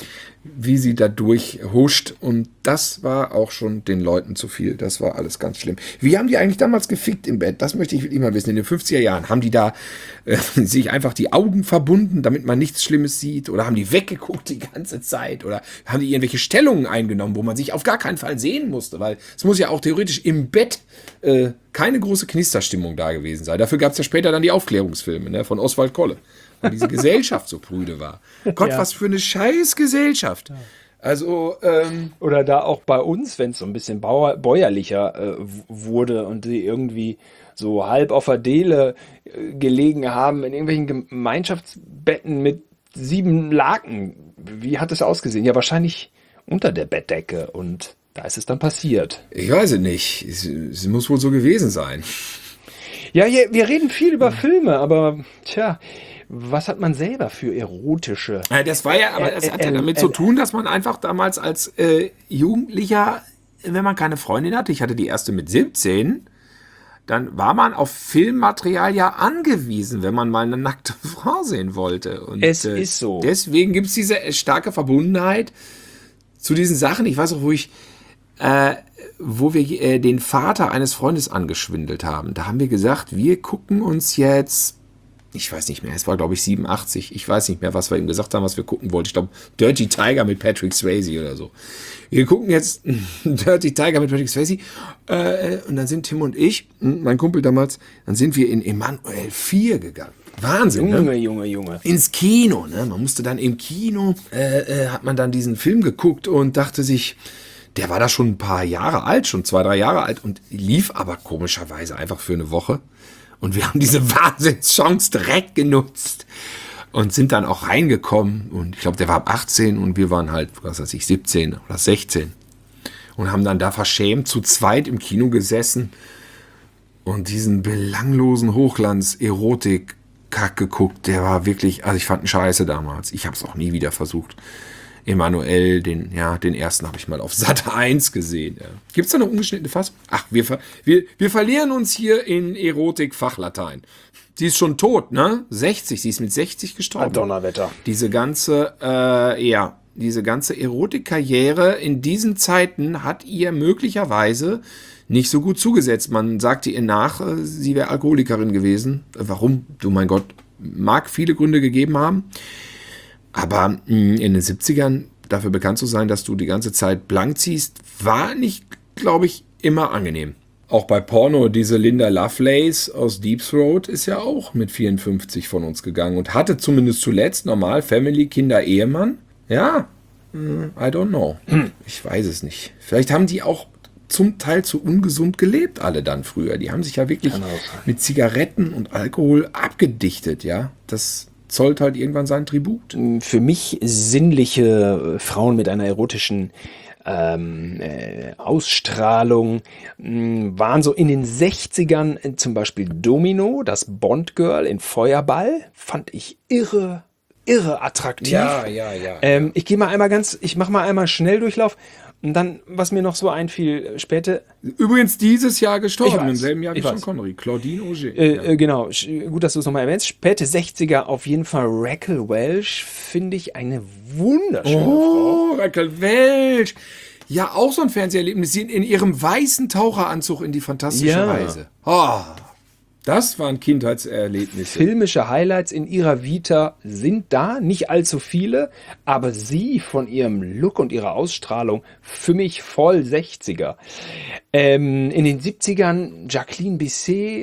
wie sie da durchhuscht. Und das war auch schon den Leuten zu viel. Das war alles ganz schlimm. Wie haben die eigentlich damals gefickt im Bett? Das möchte ich wirklich mal wissen. In den fünfziger Jahren haben die da äh, sich einfach die Augen verbunden, damit man nichts Schlimmes sieht? Oder haben die weggeguckt die ganze Zeit? Oder haben die irgendwelche Stellungen eingenommen, wo man sich auf gar keinen Fall sehen musste? Weil es muss ja auch theoretisch im Bett äh, keine große Knisterstimmung da gewesen sein. Dafür gab es ja später dann die Aufklärungsfilme, ne, von Oswald Kolle. Weil diese Gesellschaft so prüde war. Gott, ja. Was für eine scheiß Gesellschaft. Ja. Also, ähm, oder da auch bei uns, wenn es so ein bisschen bauer, bäuerlicher äh, wurde und die irgendwie so halb auf der Dele äh, gelegen haben in irgendwelchen Gemeinschaftsbetten mit sieben Laken. Wie hat es ausgesehen? Ja, wahrscheinlich unter der Bettdecke und da ist es dann passiert. Ich weiß es nicht. Es, es muss wohl so gewesen sein. Ja, ja, wir reden viel über Filme, aber tja, was hat man selber für erotische... Ja, das war ja, aber das hat ja damit zu tun, dass man einfach damals als äh, Jugendlicher, wenn man keine Freundin hatte, ich hatte die erste mit siebzehn, dann war man auf Filmmaterial ja angewiesen, wenn man mal eine nackte Frau sehen wollte. Und, es äh, ist so. Deswegen gibt es diese starke Verbundenheit zu diesen Sachen. Ich weiß auch, wo ich... Äh, wo wir äh, den Vater eines Freundes angeschwindelt haben. Da haben wir gesagt, wir gucken uns jetzt, ich weiß nicht mehr, es war glaube ich siebenundachtzig, ich weiß nicht mehr, was wir ihm gesagt haben, was wir gucken wollten. Ich glaube, Dirty Tiger mit Patrick Swayze oder so. Wir gucken jetzt Dirty Tiger mit Patrick Swayze äh, und dann sind Tim und ich, mein Kumpel damals, dann sind wir in Emanuel vier gegangen. Wahnsinn, Junge, ne? Junge, Junge. Ins Kino, ne? Man musste dann im Kino, äh, äh, hat man dann diesen Film geguckt und dachte sich, der war da schon ein paar Jahre alt, schon zwei, drei Jahre alt und lief aber komischerweise einfach für eine Woche. Und wir haben diese Wahnsinnschance direkt genutzt und sind dann auch reingekommen. Und ich glaube, der war ab achtzehn und wir waren halt, was weiß ich, siebzehn oder sechzehn. Und haben dann da verschämt zu zweit im Kino gesessen und diesen belanglosen Hochglanz-Erotik-Kack geguckt. Der war wirklich, also ich fand ihn scheiße damals. Ich habe es auch nie wieder versucht. Emanuel, den, ja, den ersten habe ich mal auf Sat eins gesehen. Ja. Gibt es da eine ungeschnittene Fassung? Ach, wir, ver- wir, wir verlieren uns hier in Erotik-Fachlatein. Sie ist schon tot, ne? sechzig, sie ist mit sechzig gestorben. Donnerwetter. Diese ganze, äh, ja, diese ganze Erotikkarriere in diesen Zeiten hat ihr möglicherweise nicht so gut zugesetzt. Man sagte ihr nach, äh, sie wäre Alkoholikerin gewesen. Warum? Du mein Gott, mag viele Gründe gegeben haben. Aber mh, in den siebzigern dafür bekannt zu sein, dass du die ganze Zeit blank ziehst, war nicht, glaube ich, immer angenehm. Auch bei Porno, diese Linda Lovelace aus Deep Throat ist ja auch mit vierundfünfzig von uns gegangen und hatte zumindest zuletzt normal Family, Kinder, Ehemann. Ja, I don't know. Ich weiß es nicht. Vielleicht haben die auch zum Teil zu ungesund gelebt, alle dann früher. Die haben sich ja wirklich mit Zigaretten und Alkohol abgedichtet, ja. Das zollt halt irgendwann sein Tribut. Für mich sinnliche Frauen mit einer erotischen ähm, äh, Ausstrahlung mh, waren so in den sechzigern äh, zum Beispiel Domino, das Bond-Girl in Feuerball, fand ich irre, irre attraktiv. Ja, ja, ja. Ähm, ich gehe mal einmal ganz, ich mache mal einmal Schnelldurchlauf. Und dann, was mir noch so einfiel, später... Übrigens dieses Jahr gestorben, weiß, im selben Jahr wie ich Sean weiß. Connery, Claudine Auger. Äh, ja. äh, genau, Sch- gut, dass du es nochmal erwähnst. Späte sechziger auf jeden Fall Raquel Welch, finde ich eine wunderschöne Frau. Oh, Raquel Welch. Ja, auch so ein Fernseherlebnis. Sie in ihrem weißen Taucheranzug in die fantastische Ja. Reise. Oh, das waren Kindheitserlebnisse. Filmische Highlights in ihrer Vita sind da, nicht allzu viele, aber sie von ihrem Look und ihrer Ausstrahlung für mich voll sechziger. Ähm, in den siebzigern Jacqueline Bisset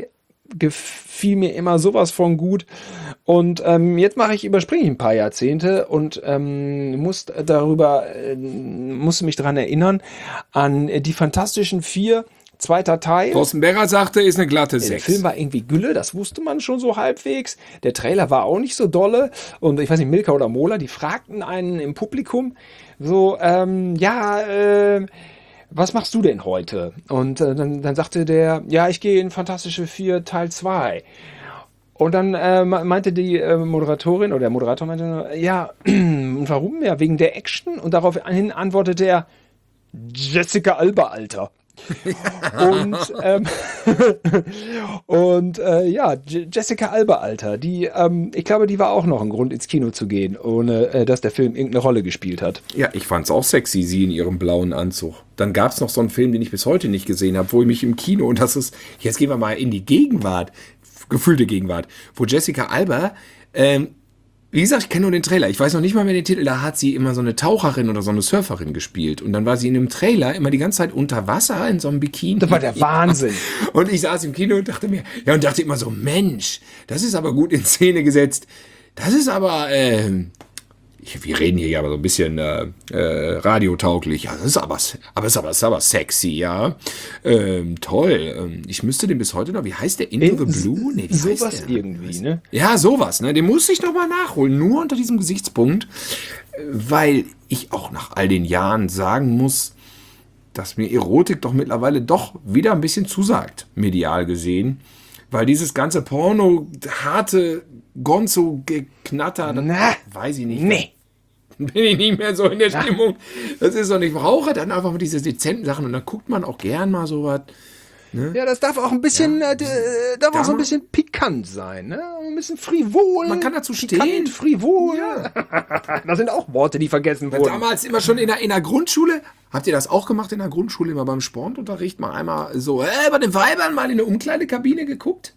gefiel mir immer sowas von gut. Und ähm, jetzt mache ich, überspringe ich ein paar Jahrzehnte und ähm, muss darüber, äh, musste mich daran erinnern, an die Fantastischen Vier, zweiter Teil. Thorsten Berrer sagte, ist eine glatte Der sechs. Film war irgendwie Gülle, das wusste man schon so halbwegs. Der Trailer war auch nicht so dolle. Und ich weiß nicht, Milka oder Mola, die fragten einen im Publikum so, ähm, ja, äh, was machst du denn heute? Und äh, dann, dann sagte der, ja, ich gehe in Fantastische Vier Teil zwei. Und dann äh, meinte die äh, Moderatorin oder der Moderator meinte, ja, und warum? Ja, wegen der Action. Und daraufhin antwortete er, Jessica Alba, Alter. und ähm, und äh, ja, J- Jessica Alba, Alter, die, ähm, ich glaube, die war auch noch ein Grund, ins Kino zu gehen, ohne äh, dass der Film irgendeine Rolle gespielt hat. Ja, ich fand's auch sexy, sie in ihrem blauen Anzug. Dann gab's noch so einen Film, den ich bis heute nicht gesehen habe, wo ich mich im Kino, und das ist, jetzt gehen wir mal in die Gegenwart, gefühlte Gegenwart, wo Jessica Alba, ähm, wie gesagt, ich kenne nur den Trailer. Ich weiß noch nicht mal mehr den Titel. Da hat sie immer so eine Taucherin oder so eine Surferin gespielt. Und dann war sie in dem Trailer immer die ganze Zeit unter Wasser in so einem Bikini. Das war der Wahnsinn. Und ich saß im Kino und dachte mir, ja, und dachte immer so, Mensch, das ist aber gut in Szene gesetzt. Das ist aber, ähm, ich, wir reden hier ja aber so ein bisschen äh, äh, radiotauglich. Ja, das ist aber, aber ist aber, ist aber sexy, ja. Ähm, toll. Ähm, ich müsste den bis heute noch, wie heißt der? Into In- the Blue? Nee, wie heißt Sowas der? irgendwie, ne? Ja, sowas, ne? Den muss ich noch mal nachholen, nur unter diesem Gesichtspunkt, weil ich auch nach all den Jahren sagen muss, dass mir Erotik doch mittlerweile doch wieder ein bisschen zusagt, medial gesehen, weil dieses ganze Porno, harte Gonzo-Geknatter, das Na, weiß ich nicht. nee. Bin ich nicht mehr so in der Stimmung. Das ist doch nicht, ich brauche dann einfach mal diese dezenten Sachen und dann guckt man auch gern mal sowas. Ja, das darf auch ein bisschen, äh, d- äh, darf auch so ein man- bisschen pikant sein, ne? Ein bisschen frivol. Man kann dazu pikant, stehen. frivol. Das sind auch Worte, die vergessen wurden. Damals immer schon in der, in der Grundschule. Habt ihr das auch gemacht in der Grundschule, immer beim Sportunterricht? Mal einmal so, äh, bei den Weibern mal in eine Umkleidekabine geguckt?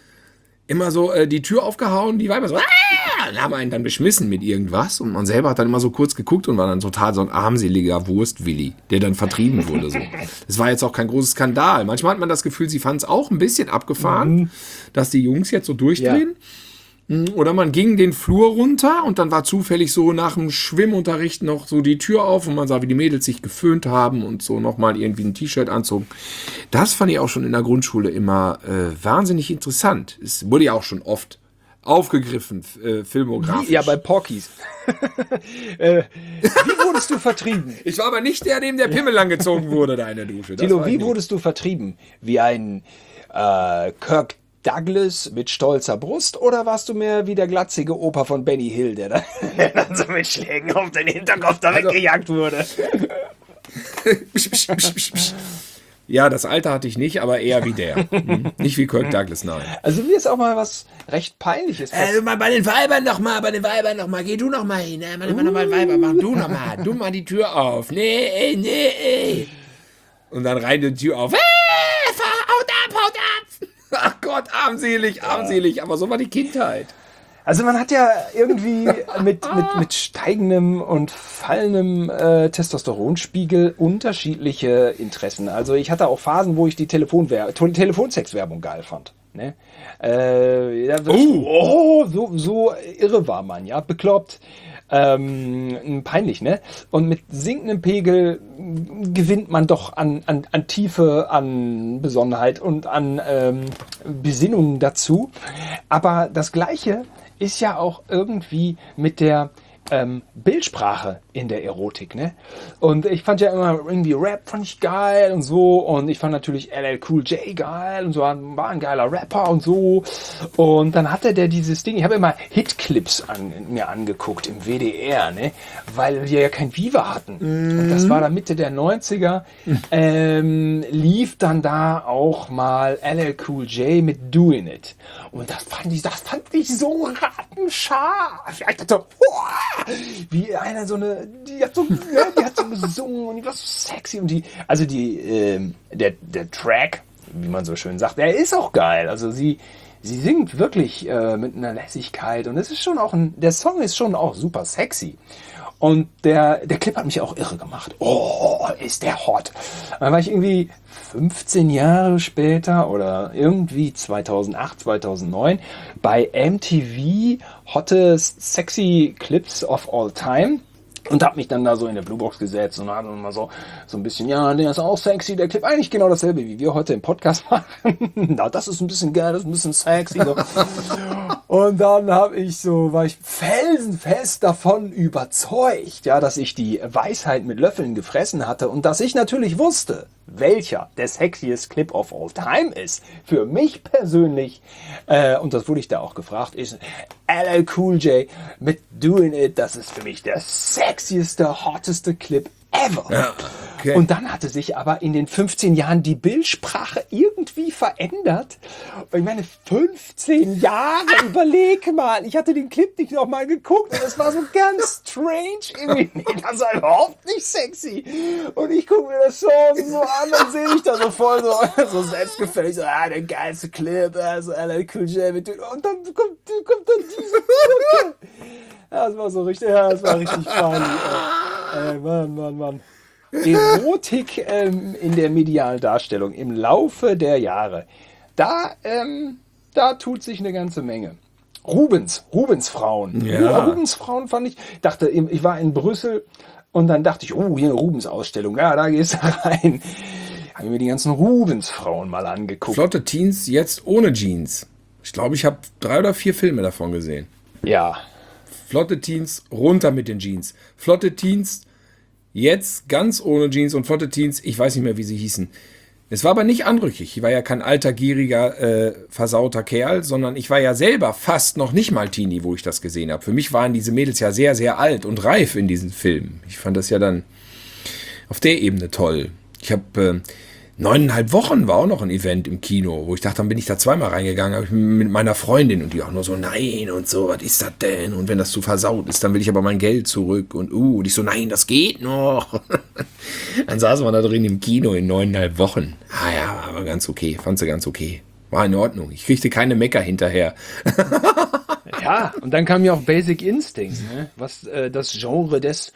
Immer so äh, die Tür aufgehauen, die Weiber so, ah! Und haben einen dann beschmissen mit irgendwas. Und man selber hat dann immer so kurz geguckt und war dann total so ein armseliger Wurstwilli, der dann vertrieben wurde. So. Das war jetzt auch kein großes Skandal. Manchmal hat man das Gefühl, sie fanden es auch ein bisschen abgefahren, mhm. dass die Jungs jetzt so durchdrehen. Ja. Oder man ging den Flur runter und dann war zufällig so nach dem Schwimmunterricht noch so die Tür auf und man sah, wie die Mädels sich geföhnt haben und so nochmal irgendwie ein T-Shirt anzogen. Das fand ich auch schon in der Grundschule immer äh, wahnsinnig interessant. Es wurde ja auch schon oft aufgegriffen, äh, filmografisch. Wie, ja, bei Porkies. äh, wie wurdest du vertrieben? Ich war aber nicht der, dem der Pimmel langgezogen wurde, da in der Dusche. Das Tilo, war ich wie nicht. wurdest du vertrieben? Wie ein äh, Kirk Douglas mit stolzer Brust oder warst du mehr wie der glatzige Opa von Benny Hill, der dann, der dann so mit Schlägen auf den Hinterkopf da Also- weggejagt wurde? Ja, das Alter hatte ich nicht, aber eher wie der. Hm. Nicht wie Kirk Douglas, nein. Also mir ist auch mal was recht Peinliches passiert. Also mal bei den Weibern noch mal, bei den Weibern noch mal, geh du noch mal hin, äh, mal, mal, mal Weiber, mach du noch mal, du mal die Tür auf, nee, nee, nee. Und dann rein die Tür auf, äh, fahr, haut ab, haut ab. Ach Gott, armselig, armselig, aber so war die Kindheit. Also man hat ja irgendwie mit, mit, mit steigendem und fallendem äh, Testosteronspiegel unterschiedliche Interessen. Also ich hatte auch Phasen, wo ich die Telefonwer- Tele- Telefonsexwerbung geil fand. Ne? Äh, ja, Oh. oh, so, so irre war man, ja, bekloppt. Ähm, peinlich, ne? Und mit sinkendem Pegel gewinnt man doch an, an, an Tiefe, an Besonnenheit und an ähm, Besinnung dazu. Aber das Gleiche ist ja auch irgendwie mit der ähm, Bildsprache in der Erotik, ne? Und ich fand ja immer irgendwie Rap fand ich geil und so und ich fand natürlich L L Cool J geil und so, war ein geiler Rapper und so und dann hatte der dieses Ding, ich habe immer Hitclips an, mir angeguckt im W D R, ne? Weil wir ja kein Viva hatten mm. und das war dann Mitte der neunziger, ähm, lief dann da auch mal L L Cool J mit Doing It und das fand ich, das fand ich so rattenscharf. Ich dachte so, boah, wie einer so eine, die hat so, ja, die hat so gesungen und die war so sexy und die, also die, ähm, der, der Track, wie man so schön sagt, der ist auch geil. Also sie, sie singt wirklich äh, mit einer Lässigkeit und es ist schon auch ein, der Song ist schon auch super sexy. Und der, der Clip hat mich auch irre gemacht. Oh, ist der hot. Dann war ich irgendwie fünfzehn Jahre später oder irgendwie zweitausendacht, zweitausendneun bei M T V Hottest Sexy Clips of All Time. Und hab mich dann da so in der Bluebox gesetzt und habe mal so, so ein bisschen, ja, der ist auch sexy, der Clip, eigentlich genau dasselbe, wie wir heute im Podcast machen. Na, das ist ein bisschen geil, das ist ein bisschen sexy. So. Und dann habe ich so, war ich felsenfest davon überzeugt, ja, dass ich die Weisheit mit Löffeln gefressen hatte und dass ich natürlich wusste, welcher der sexiest Clip of all time ist. Für mich persönlich, äh, und das wurde ich da auch gefragt, ist L L Cool J mit Doing It. Das ist für mich der sexieste, hotteste Clip ever. Ja, okay. Und dann hatte sich aber in den fünfzehn Jahren die Bildsprache irgendwie verändert. Und ich meine, fünfzehn Jahre, überleg mal. Ich hatte den Clip nicht noch mal geguckt und es war so ganz strange. Irgendwie, nee, das war überhaupt nicht sexy. Und ich gucke mir das so, so an und sehe mich da so voll so, so selbstgefällig, so, ah, der geilste Clip, also L L Cool J mit, und dann kommt, kommt dann diese Brücke. Ja, das war so richtig, ja, das war richtig funny. Ey, ey, Mann, Mann, Mann. Erotik ähm, in der medialen Darstellung im Laufe der Jahre. Da, ähm, da tut sich eine ganze Menge. Rubens, Rubens-Frauen. Ja. Rubens-Frauen fand ich, dachte, ich war in Brüssel und dann dachte ich, oh, hier eine Rubens-Ausstellung. Ja, da gehst du rein. Habe ich mir die ganzen Rubens-Frauen mal angeguckt. Flotte Teens jetzt ohne Jeans. Ich glaube, ich habe drei oder vier Filme davon gesehen. Ja. Flotte Teens, runter mit den Jeans. Flotte Teens, jetzt ganz ohne Jeans und Flotte Teens, ich weiß nicht mehr, wie sie hießen. Es war aber nicht anrüchig. Ich war ja kein alter, gieriger, äh, versauter Kerl, sondern ich war ja selber fast noch nicht mal Teenie, wo ich das gesehen habe. Für mich waren diese Mädels ja sehr, sehr alt und reif in diesen Filmen. Ich fand das ja dann auf der Ebene toll. Ich habe äh, neuneinhalb Wochen war auch noch ein Event im Kino, wo ich dachte, dann bin ich da zweimal reingegangen, habe ich mit meiner Freundin und die auch nur so, nein und so, was ist das denn? Und wenn das zu versaut ist, dann will ich aber mein Geld zurück und uh, und ich so, nein, das geht noch. Dann saßen wir da drin im Kino in neuneinhalb Wochen. Ah ja, aber ganz okay, fand sie ganz okay. War in Ordnung. Ich kriegte keine Mecker hinterher. Ja, und dann kam ja auch Basic Instinct, ne? Was äh, das Genre des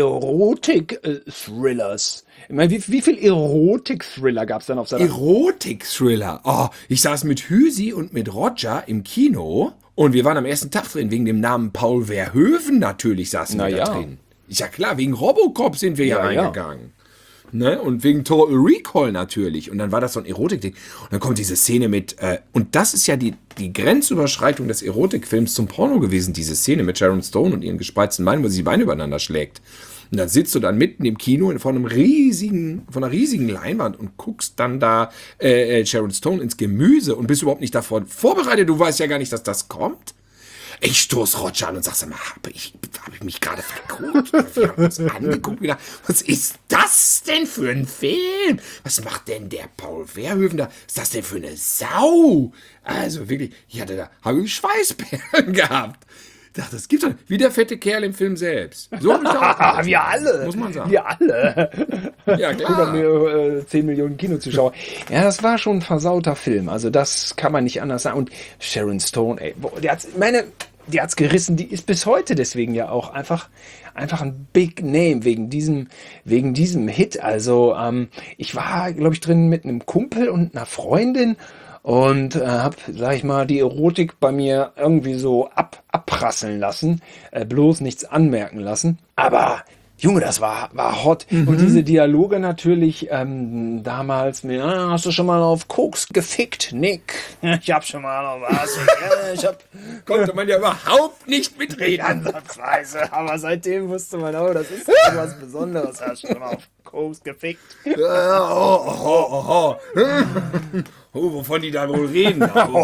Erotik-Thrillers. Ich meine, wie, wie viel Erotik-Thriller gab es dann auf seiner... Erotik-Thriller? Oh, ich saß mit Hüsi und mit Roger im Kino und wir waren am ersten Tag drin, wegen dem Namen Paul Verhoeven natürlich saßen Na wir da ja. drin. Ist ja klar, wegen Robocop sind wir ja, Ja, ja. reingegangen. Ne? Und wegen Total Recall natürlich. Und dann war das so ein Erotikding. Und dann kommt diese Szene mit, äh, und das ist ja die, die Grenzüberschreitung des Erotikfilms zum Porno gewesen, diese Szene mit Sharon Stone und ihren gespreizten Beinen, wo sie die Beine übereinander schlägt. Und dann sitzt du dann mitten im Kino vor einem riesigen, von einer riesigen Leinwand und guckst dann da äh, Sharon Stone ins Gemüse und bist überhaupt nicht davor vorbereitet. Du weißt ja gar nicht, dass das kommt. Ich stoß Roger an und sag, sag mal, habe ich, hab ich mich gerade verguckt? Wir haben uns angeguckt und gedacht, was ist das denn für ein Film? Was macht denn der Paul Verhoeven da? Was ist das denn für eine Sau? Also wirklich, ich hatte da, habe ich Schweißperlen gehabt. Ich dachte, das gibt's doch nicht. Wie der fette Kerl im Film selbst. So hab ich da auch Wir alle. muss man sagen. Wir alle. Ja, klar. Über zehn Millionen Kinozuschauer. Ja, das war schon ein versauter Film. Also das kann man nicht anders sagen. Und Sharon Stone, ey, boah, die hat's, meine, die hat's gerissen. Die ist bis heute deswegen ja auch einfach, einfach ein Big Name wegen diesem, wegen diesem Hit. Also ähm, ich war, glaube ich, drin mit einem Kumpel und einer Freundin. Und äh, habe, sag ich mal, die Erotik bei mir irgendwie so ab, abprasseln lassen, äh, bloß nichts anmerken lassen. Aber Junge, das war, war hot. Mhm. Und diese Dialoge natürlich ähm, damals mit, ah, hast du schon mal auf Koks gefickt, Nick? Ich hab schon mal auf was. Ich hab Konnte man ja überhaupt nicht mitreden. Ansatzweise. Aber seitdem wusste man, oh, das ist was Besonderes. Hast du schon mal auf Koks gefickt? Oh, oh, oh, oh. Oh, wovon die da wohl reden.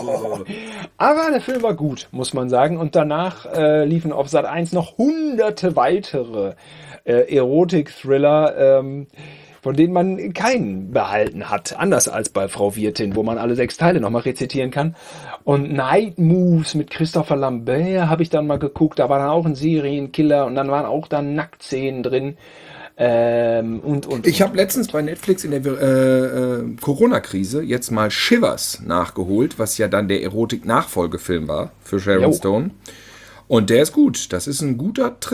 Aber der Film war gut, muss man sagen. Und danach äh, liefen auf Sat eins noch hunderte weitere äh, Erotik-Thriller, ähm, von denen man keinen behalten hat. Anders als bei Frau Wirtin, wo man alle sechs Teile nochmal rezitieren kann. Und Night Moves mit Christopher Lambert habe ich dann mal geguckt. Da war dann auch ein Serienkiller und dann waren auch dann Nacktszenen drin. Ähm, und, und, ich habe letztens bei Netflix in der äh, äh, Corona-Krise jetzt mal Shivers nachgeholt, was ja dann der Erotik-Nachfolgefilm war für Sharon Jo. Stone. Und der ist gut. Das ist ein guter Thriller.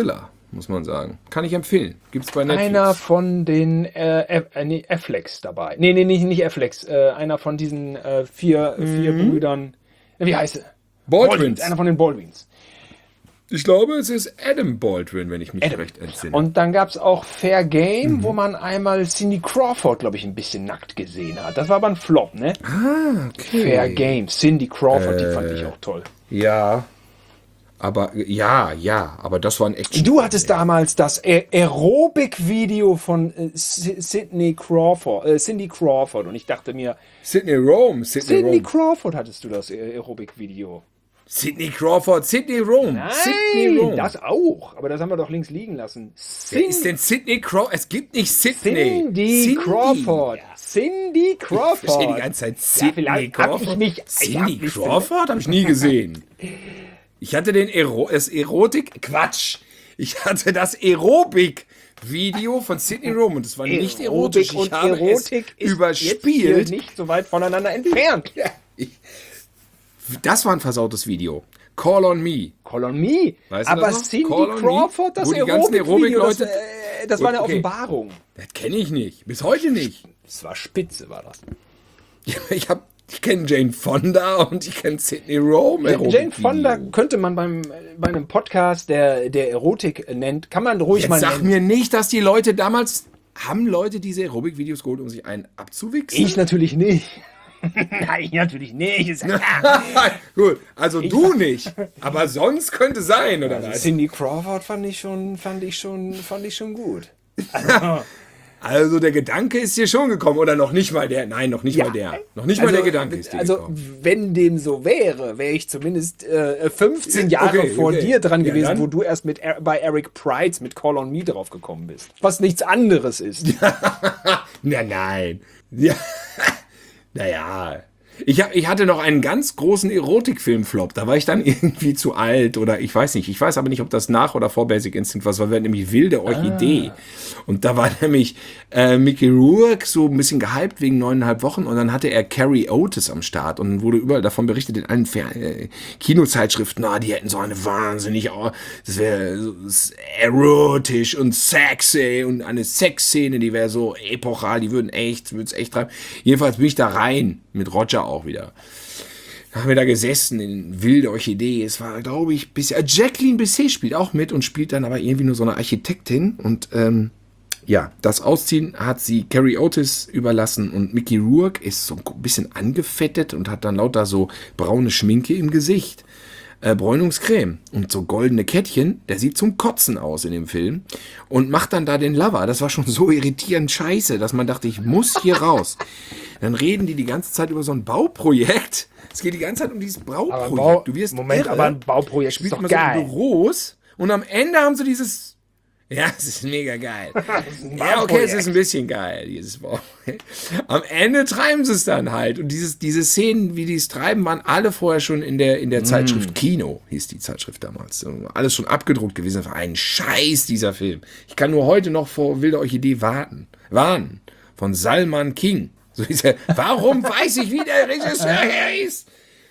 muss man sagen. Kann ich empfehlen. Gibt's bei Netflix. Einer von den äh, F, äh, nee, Afflecks dabei. Nee, nee, nicht, nicht Afflecks. Äh, einer von diesen äh, vier, Mhm. vier Brüdern. Wie heißt er? Baldwins. Einer von den Baldwins. Ich glaube, es ist Adam Baldwin, wenn ich mich recht entsinne. Und dann gab es auch Fair Game, Mhm. wo man einmal Cindy Crawford, glaube ich, ein bisschen nackt gesehen hat. Das war aber ein Flop, ne? ah, okay. Fair Game. Cindy Crawford, die fand ich auch toll. Ja. Aber, ja, ja, aber das war ein Action. Du hattest damals das Ä- Aerobic-Video von äh, S- Sydney Crawford, äh, Cindy Crawford. Und ich dachte mir, Sydney Rome, Sydney Cindy Rome. Crawford hattest du das Ä- Aerobic-Video. Sydney Crawford, Sydney Rome. Sydney Rome. Das auch. Aber das haben wir doch links liegen lassen. Wer ist denn Sydney Crawford? Es gibt nicht Sydney. Cindy, Crawford. Cindy Crawford. Ich verstehe die ganze Zeit Sydney vielleicht hab Crawford. ich mich- ich hab Cindy mich Crawford habe ich nie gesehen. Ich hatte den Ero das Erotik, Quatsch. Ich hatte das Aerobik-Video von Sydney Rome und es war nicht erotisch. Ich und habe Erotik es ist jetzt hier überspielt. nicht so weit voneinander entfernt. Ich, das war ein versautes Video. Call on Me. Call on Me. Weißt du Aber das noch? Cindy Call on Me, Crawford, das wo die ganzen Aerobic-Video, das, Aerobic-Leute- äh, das war eine Okay. Offenbarung. Das kenne ich nicht. Bis heute nicht. Das war spitze, war das. Ich habe ich kenne Jane Fonda und ich kenne Sydney Rome. Jane Fonda könnte man beim, bei einem Podcast, der, der Erotik nennt, kann man ruhig Jetzt mal sag nennen. mir nicht, dass die Leute damals, haben Leute diese Aerobic-Videos geholt, um sich einen abzuwichsen? Ich natürlich nicht. Nein, ich natürlich nicht. Ist ja klar. Gut, also du nicht, aber sonst könnte sein, oder was? Cindy Crawford fand ich schon, fand ich schon, fand ich schon gut. Also der Gedanke ist dir schon gekommen, oder noch nicht mal der, nein, noch nicht Ja. mal der, noch nicht mal der Gedanke ist dir Also, gekommen. wenn dem so wäre, wäre ich zumindest äh, fünfzehn Jahre Okay, vor okay. dir dran Ja, gewesen, dann. wo du erst mit Er- bei Eric Prides mit Call on Me drauf gekommen bist. Was nichts anderes ist. Na, nein. Ja. Naja. Ich, hab, ich hatte noch einen ganz großen Erotikfilm-Flop. Da war ich dann irgendwie zu alt oder ich weiß nicht. Ich weiß aber nicht, ob das nach oder vor Basic Instinct war. Es war nämlich Wilde Orchidee. Und da war nämlich äh, Mickey Rourke so ein bisschen gehypt wegen neuneinhalb Wochen. Und dann hatte er Carrie Otis am Start. Und dann wurde überall davon berichtet in allen Fer äh, Kinozeitschriften, na, die hätten so eine wahnsinnig, oh, das wäre so erotisch und sexy und eine Sexszene, die wäre so epochal, die würden echt, würde es echt treiben. Jedenfalls bin ich da rein, mit Roger auch wieder. Da haben wir da gesessen in Wilde Orchidee. Es war, glaube ich, bis äh, Jacqueline Bisset spielt auch mit und spielt dann aber irgendwie nur so eine Architektin. Und ähm, ja, das Ausziehen hat sie Carrie Otis überlassen und Mickey Rourke ist so ein bisschen angefettet und hat dann lauter so braune Schminke im Gesicht. Äh, Bräunungscreme und so goldene Kettchen, der sieht zum Kotzen aus in dem Film und macht dann da den Lover. Das war schon so irritierend scheiße, dass man dachte, ich muss hier raus. Dann reden die die ganze Zeit über so ein Bauprojekt. Es geht die ganze Zeit um dieses Bauprojekt. Bau- du wirst Moment, irre. aber ein Bauprojekt Spielt ist doch immer geil. so in Büros und am Ende haben sie dieses. Ja, es ist mega geil. Ja, okay, es ist ein bisschen geil, dieses Bauprojekt. Am Ende treiben sie es dann halt. Und dieses, diese Szenen, wie die es treiben, waren alle vorher schon in der, in der Zeitschrift Kino, hieß die Zeitschrift damals. Alles schon abgedruckt gewesen. Das war ein Scheiß, dieser Film. Ich kann nur heute noch vor Wilde Orchidee warten. Warnen. Von Salman King. So hieß er. Warum weiß ich, wie der Regisseur hieß?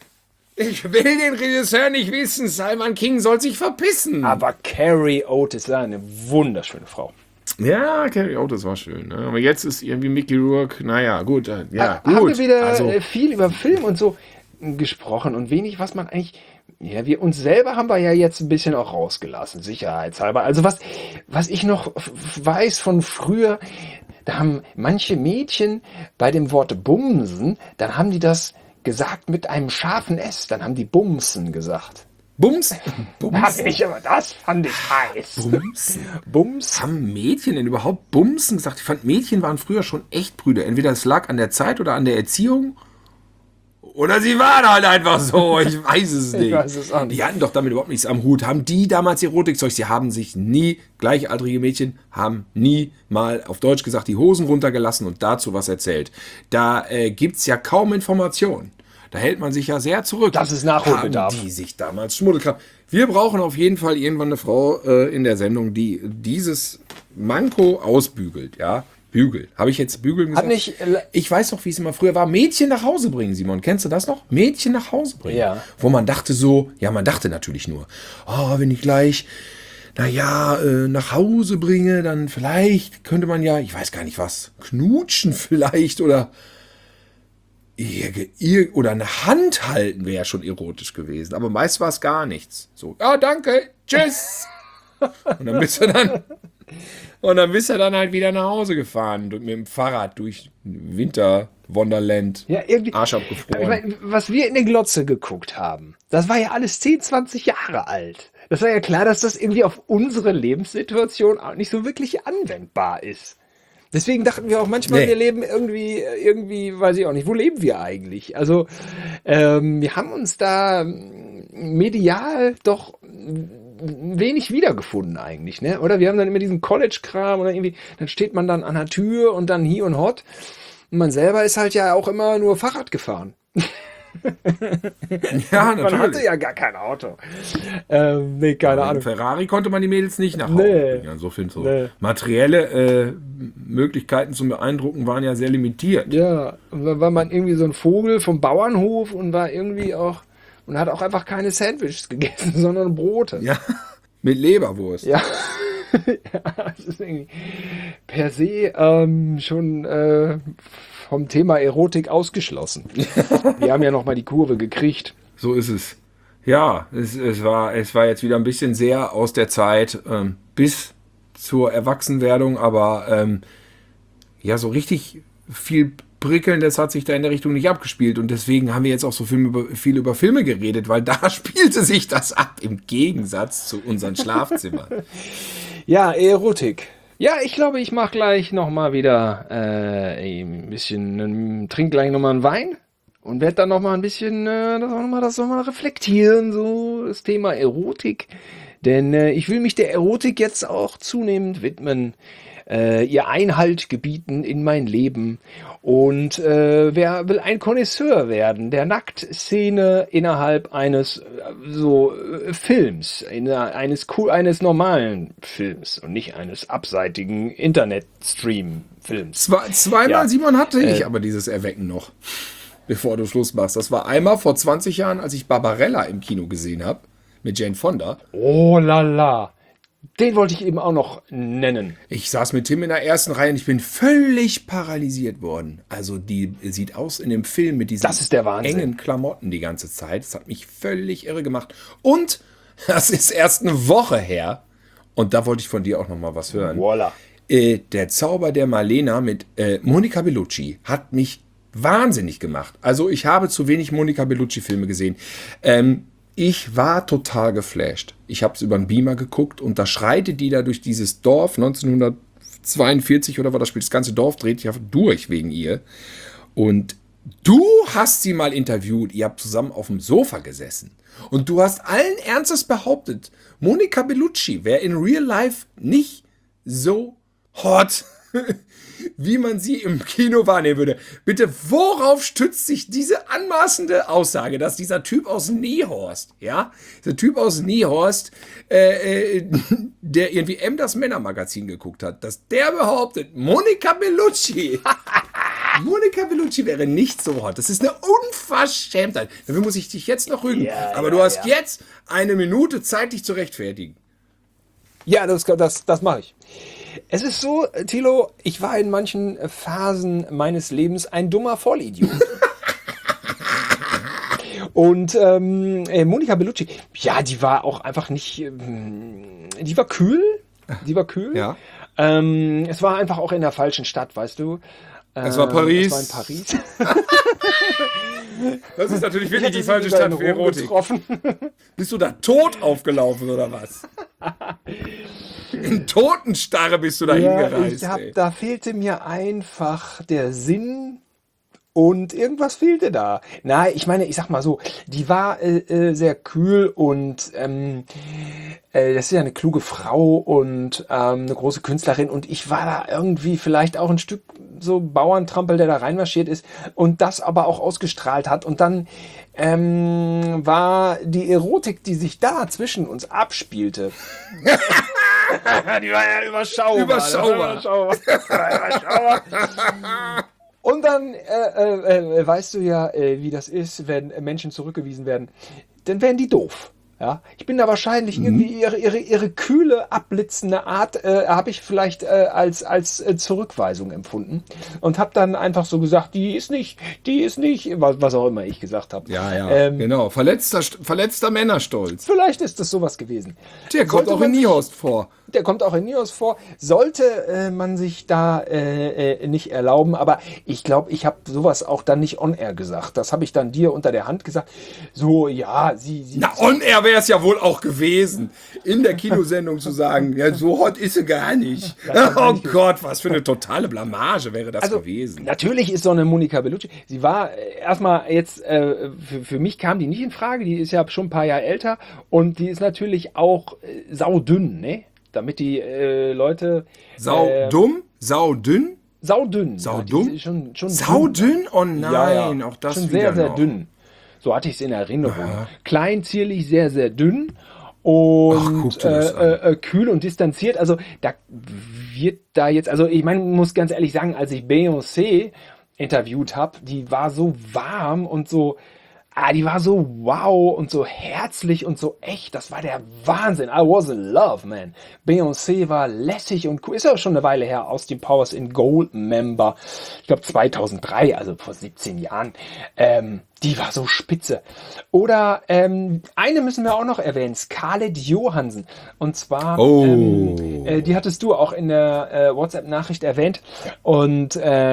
Ich will den Regisseur nicht wissen. Salman King soll sich verpissen. Aber Carrie Otis war eine wunderschöne Frau. Ja, Carrie Otis war schön. Ne? Aber jetzt ist irgendwie Mickey Rourke, naja, gut. äh, Ja, Haben gut. wir wieder also, äh, viel über Film und so gesprochen und wenig, was man eigentlich. Ja, wir uns selber haben wir ja jetzt ein bisschen auch rausgelassen, sicherheitshalber. Also was, was ich noch f- weiß von früher, da haben manche Mädchen bei dem Wort Bumsen, dann haben die das gesagt mit einem scharfen S, dann haben die Bumsen gesagt. Bums. Hab Bums. ich, aber das fand ich heiß. Bumsen. Bums. Haben Mädchen denn überhaupt Bumsen gesagt? Ich fand, Mädchen waren früher schon echt Brüder. Entweder es lag an der Zeit oder an der Erziehung. Oder sie waren halt einfach so. Ich weiß es nicht. Ich weiß es auch nicht. Die hatten doch damit überhaupt nichts am Hut. Haben die damals Erotikzeug? Sie haben sich nie, gleichaltrige Mädchen, haben nie mal auf Deutsch gesagt, die Hosen runtergelassen und dazu was erzählt. Da äh, gibt es ja kaum Informationen. Da hält man sich ja sehr zurück. Das ist Nachholbedarf. Haben die sich damals Schmuddelkram. Wir brauchen auf jeden Fall irgendwann eine Frau äh, in der Sendung, die dieses Manko ausbügelt, ja. Bügel. Habe ich jetzt bügeln gesagt? Hat nicht, äh, Ich weiß noch, wie es immer früher war. Mädchen nach Hause bringen, Simon. Kennst du das noch? Mädchen nach Hause bringen. Ja. Wo man dachte so, ja, man dachte natürlich nur, oh, wenn ich gleich naja, äh, nach Hause bringe, dann vielleicht könnte man ja, ich weiß gar nicht was, knutschen vielleicht oder ihr, ihr, oder eine Hand halten wäre ja schon erotisch gewesen. Aber meist war es gar nichts. So, ja, danke, tschüss. Und dann bist du dann und dann bist du dann halt wieder nach Hause gefahren mit dem Fahrrad durch Winter Wonderland. Ja, irgendwie. Arsch abgefroren. Ich mein, was wir in der Glotze geguckt haben, das war ja alles zehn, zwanzig Jahre alt. Das war ja klar, dass das irgendwie auf unsere Lebenssituation auch nicht so wirklich anwendbar ist. Deswegen dachten wir auch manchmal, Nee. wir leben irgendwie, irgendwie, weiß ich auch nicht, wo leben wir eigentlich? Also, ähm, wir haben uns da medial doch wenig wiedergefunden eigentlich, ne? Oder wir haben dann immer diesen College-Kram oder irgendwie, dann steht man dann an der Tür und dann hier und hot. Und man selber ist halt ja auch immer nur Fahrrad gefahren. Ja, Man hatte natürlich. ja gar kein Auto. Ähm, nee, keine Mit dem Ahnung. Ferrari konnte man die Mädels nicht nach Hause Nee. bringen. Insofern so Nee. materielle äh, Möglichkeiten zum Beeindrucken waren ja sehr limitiert. Ja, und dann war man irgendwie so ein Vogel vom Bauernhof und war irgendwie auch, und hat auch einfach keine Sandwiches gegessen, sondern Brote. Ja, mit Leberwurst. Ja. Ja, das ist irgendwie per se ähm, schon äh, vom Thema Erotik ausgeschlossen. Wir haben ja nochmal die Kurve gekriegt. So ist es. Ja, es, es, war, es war jetzt wieder ein bisschen sehr aus der Zeit ähm, bis zur Erwachsenwerdung, aber ähm, ja, so richtig viel Prickelndes hat sich da in der Richtung nicht abgespielt und deswegen haben wir jetzt auch so viel über, viel über Filme geredet, weil da spielte sich das ab, im Gegensatz zu unseren Schlafzimmern. Ja, Erotik. Ja, ich glaube, ich mache gleich nochmal wieder äh, ein bisschen, ähm, trink gleich nochmal einen Wein und werde dann nochmal ein bisschen äh, das auch noch mal, das noch mal reflektieren, so das Thema Erotik. Denn äh, ich will mich der Erotik jetzt auch zunehmend widmen, äh, ihr Einhalt gebieten in mein Leben. Und äh, wer will ein Connoisseur werden der Nacktszene innerhalb eines äh, so äh, Films, in, eines cool, eines normalen Films und nicht eines abseitigen Internet-Stream-Films. Zwei, zweimal, Ja. Simon, hatte ich Äh. aber dieses Erwecken noch, bevor du Schluss machst. Das war einmal vor zwanzig Jahren, als ich Barbarella im Kino gesehen habe, mit Jane Fonda. Oh la la. Den wollte ich eben auch noch nennen. Ich saß mit Tim in der ersten Reihe und ich bin völlig paralysiert worden. Also die sieht aus in dem Film mit diesen Das ist der Wahnsinn. engen Klamotten die ganze Zeit. Das hat mich völlig irre gemacht. Und das ist erst eine Woche her. Und da wollte ich von dir auch noch mal was hören. Voila. Äh, der Zauber der Marlena mit äh, Monica Bellucci hat mich wahnsinnig gemacht. Also ich habe zu wenig Monica Bellucci-Filme gesehen. Ähm, ich war total geflasht. Ich habe es über den Beamer geguckt und da schreitet die da durch dieses Dorf neunzehnhundertzweiundvierzig oder was, da spielt das ganze Dorf, dreht sich durch wegen ihr. Und du hast sie mal interviewt, ihr habt zusammen auf dem Sofa gesessen. Und du hast allen Ernstes behauptet, Monica Bellucci wäre in Real Life nicht so hot, wie man sie im Kino wahrnehmen würde. Bitte, worauf stützt sich diese anmaßende Aussage, dass dieser Typ aus Niehorst, ja, dieser Typ aus Niehorst, äh, äh, der irgendwie M das Männermagazin geguckt hat, dass der behauptet, Monica Bellucci, Monica Bellucci wäre nicht so hot. Das ist eine Unverschämtheit. Dafür muss ich dich jetzt noch rügen. Ja, Aber ja, du hast ja. jetzt eine Minute Zeit, dich zu rechtfertigen. Ja, das, das, das mache ich. Es ist so, Thilo, ich war in manchen Phasen meines Lebens ein dummer Vollidiot. Und ähm, äh, Monica Bellucci, ja, die war auch einfach nicht, ähm, die war kühl, die war kühl. Ja. Ähm, es war einfach auch in der falschen Stadt, weißt du. Es war Ähm, Paris. Es war in Paris. Das ist natürlich Ich hatte sie wieder in Rom getroffen. Bist du da tot aufgelaufen oder was? In Totenstarre bist du da Ja, hingereist. ich hab, ey. da fehlte mir einfach der Sinn und irgendwas fehlte da. Na, ich meine, ich sag mal so, die war äh, äh, sehr kühl und ähm, äh, das ist ja eine kluge Frau und ähm, eine große Künstlerin und ich war da irgendwie vielleicht auch ein Stück so Bauerntrampel, der da reinmarschiert ist und das aber auch ausgestrahlt hat und dann ähm, war die Erotik, die sich da zwischen uns abspielte, die war ja überschaubar. Überschaubar. Überschaubar. überschaubar. Und dann äh, äh, äh, weißt du ja, äh, wie das ist, wenn Menschen zurückgewiesen werden. Dann werden die doof. Ja, ich bin da wahrscheinlich mhm. irgendwie ihre, ihre, ihre kühle, abblitzende Art äh, habe ich vielleicht äh, als, als äh, Zurückweisung empfunden und habe dann einfach so gesagt, die ist nicht, die ist nicht, was, was auch immer ich gesagt habe. Ja, ja, ähm, genau. Verletzter, verletzter Männerstolz. Vielleicht ist das sowas gewesen. Der kommt Sollte auch in Niehaus vor. Der kommt auch in Niehaus vor. Sollte äh, man sich da äh, äh, nicht erlauben, aber ich glaube, ich habe sowas auch dann nicht on-air gesagt. Das habe ich dann dir unter der Hand gesagt. So, ja, sie... sie Na, on-air wäre es ja wohl auch gewesen, in der Kinosendung zu sagen, ja, so hot ist sie gar nicht. Oh Gott, was für eine totale Blamage wäre das also, gewesen. Natürlich ist so eine Monica Bellucci, sie war äh, erstmal jetzt, äh, für, für mich kam die nicht in Frage, die ist ja schon ein paar Jahre älter und die ist natürlich auch äh, saudünn, ne? Damit die äh, Leute... Sau äh, dumm? Sau dünn? Saudünn. Sau dumm? Ja, schon, schon Saudünn? Oh nein, ja, ja. Auch das schon sehr, sehr noch. dünn. So hatte ich es in Erinnerung. Ja. Klein, zierlich, sehr, sehr dünn und Ach, äh, äh, kühl und distanziert. Also da wird da jetzt... Also ich meine, muss ganz ehrlich sagen, als ich Beyoncé interviewt habe, die war so warm und so... Ah, die war so wow und so herzlich und so echt. Das war der Wahnsinn. I was in love, man. Beyoncé war lässig und cool. Ist ja schon eine Weile her. Austin Powers in Gold Member. Ich glaube zweitausenddrei, also vor siebzehn Jahren. Ähm, die war so spitze. Oder ähm, eine müssen wir auch noch erwähnen. Scarlett Johansson. Und zwar, oh. ähm, äh, die hattest du auch in der äh, WhatsApp-Nachricht erwähnt. Und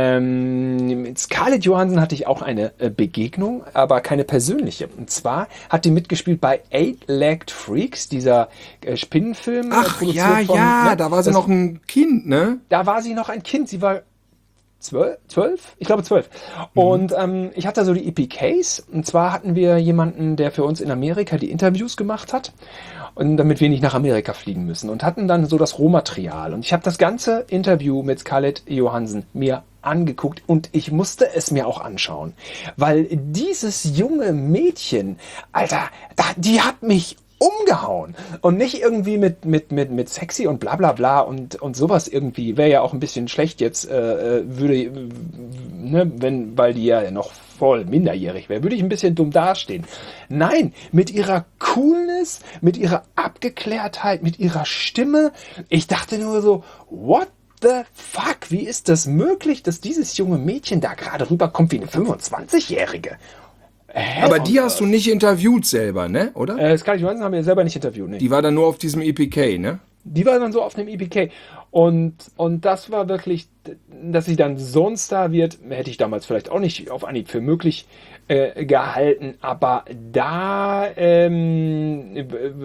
ähm, mit Scarlett Johansson hatte ich auch eine äh, Begegnung, aber keine persönliche. Und zwar hat die mitgespielt bei Eight-Legged Freaks, dieser äh, Spinnenfilm. Ach äh, ja, von, ja, ne? da war sie das, noch ein Kind, ne? Da war sie noch ein Kind. Sie war Zwölf? Zwölf? Ich glaube zwölf. Mhm. Und ähm, ich hatte so die E P Ks. Und zwar hatten wir jemanden, der für uns in Amerika die Interviews gemacht hat. Und damit wir nicht nach Amerika fliegen müssen. Und hatten dann so das Rohmaterial. Und ich habe das ganze Interview mit Scarlett Johansson mir angeguckt. Und ich musste es mir auch anschauen. Weil dieses junge Mädchen, Alter, die hat mich umgehauen und nicht irgendwie mit mit mit mit sexy und bla bla bla und und sowas irgendwie wäre ja auch ein bisschen schlecht jetzt äh, würde äh, ne, wenn weil die ja noch voll minderjährig wäre, würde ich ein bisschen dumm dastehen. Nein, mit ihrer Coolness, mit ihrer Abgeklärtheit, mit ihrer Stimme, ich dachte nur so, what the fuck, wie ist das möglich, dass dieses junge Mädchen da gerade rüberkommt wie eine fünfundzwanzigjährige? Hä? Aber die hast du nicht interviewt selber, ne? Oder? Äh, Scarlett Johansson haben wir selber nicht interviewt, ne? Die war dann nur auf diesem E P K, ne? Die war dann so auf dem E P K. Und, und das war wirklich, dass sie dann so ein Star wird, hätte ich damals vielleicht auch nicht auf Anhieb für möglich äh, gehalten. Aber da ähm,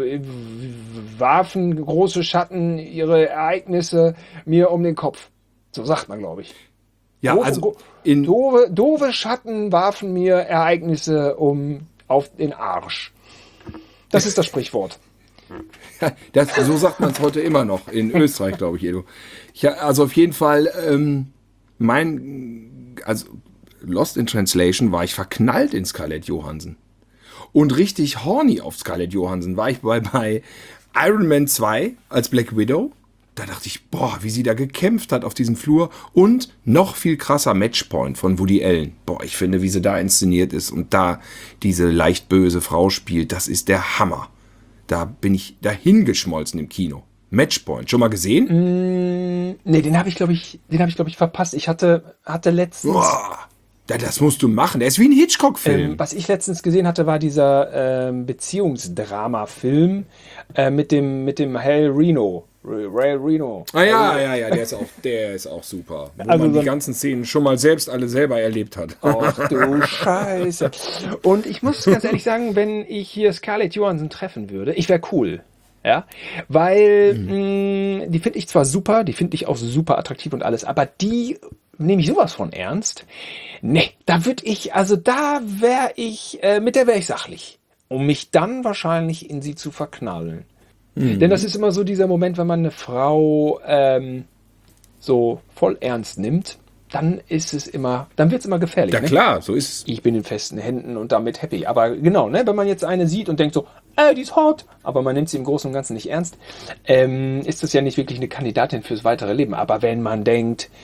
warfen große Schatten ihre Ereignisse mir um den Kopf. So sagt man, glaube ich. Ja, doofe, also in doofe, doofe Schatten warfen mir Ereignisse um auf den Arsch. Das ist das Sprichwort. Ja, das, so sagt man es heute immer noch in Österreich, glaube ich, Edo. Ja, also auf jeden Fall, ähm, mein, also Lost in Translation war ich verknallt in Scarlett Johansson. Und richtig horny auf Scarlett Johansson war ich bei, bei Iron Man zwei als Black Widow. Da dachte ich, boah, wie sie da gekämpft hat auf diesem Flur. Und noch viel krasser Matchpoint von Woody Allen. Boah, ich finde, wie sie da inszeniert ist und da diese leicht böse Frau spielt, das ist der Hammer. Da bin ich dahingeschmolzen im Kino. Matchpoint, schon mal gesehen? Mm, nee, den habe ich, glaube ich, den habe ich, glaube ich, verpasst. Ich hatte, hatte letztens... Boah, das musst du machen. Der ist wie ein Hitchcock-Film. Ähm, was ich letztens gesehen hatte, war dieser ähm, Beziehungsdrama-Film äh, mit dem, mit dem Hal Reno. Ray Reno. Ah ja, ja, ja, der ist auch, der ist auch super. Wo also man die ganzen Szenen schon mal selbst alle selber erlebt hat. Ach du Scheiße. Und ich muss ganz ehrlich sagen, wenn ich hier Scarlett Johansson treffen würde, ich wäre cool. Ja, weil mhm. mh, die finde ich zwar super, die finde ich auch super attraktiv und alles, aber die nehme ich sowas von ernst. Nee, da würde ich, also da wäre ich, äh, mit der wäre ich sachlich, um mich dann wahrscheinlich in sie zu verknallen. Mhm. Denn das ist immer so dieser Moment, wenn man eine Frau ähm, so voll ernst nimmt, dann ist es immer, dann wird es immer gefährlich. Ja ne? Klar, so ist es. Ich bin in festen Händen und damit happy. Aber genau, ne, wenn man jetzt eine sieht und denkt so, ey, die ist hot, aber man nimmt sie im Großen und Ganzen nicht ernst, ähm, ist das ja nicht wirklich eine Kandidatin fürs weitere Leben. Aber wenn man denkt,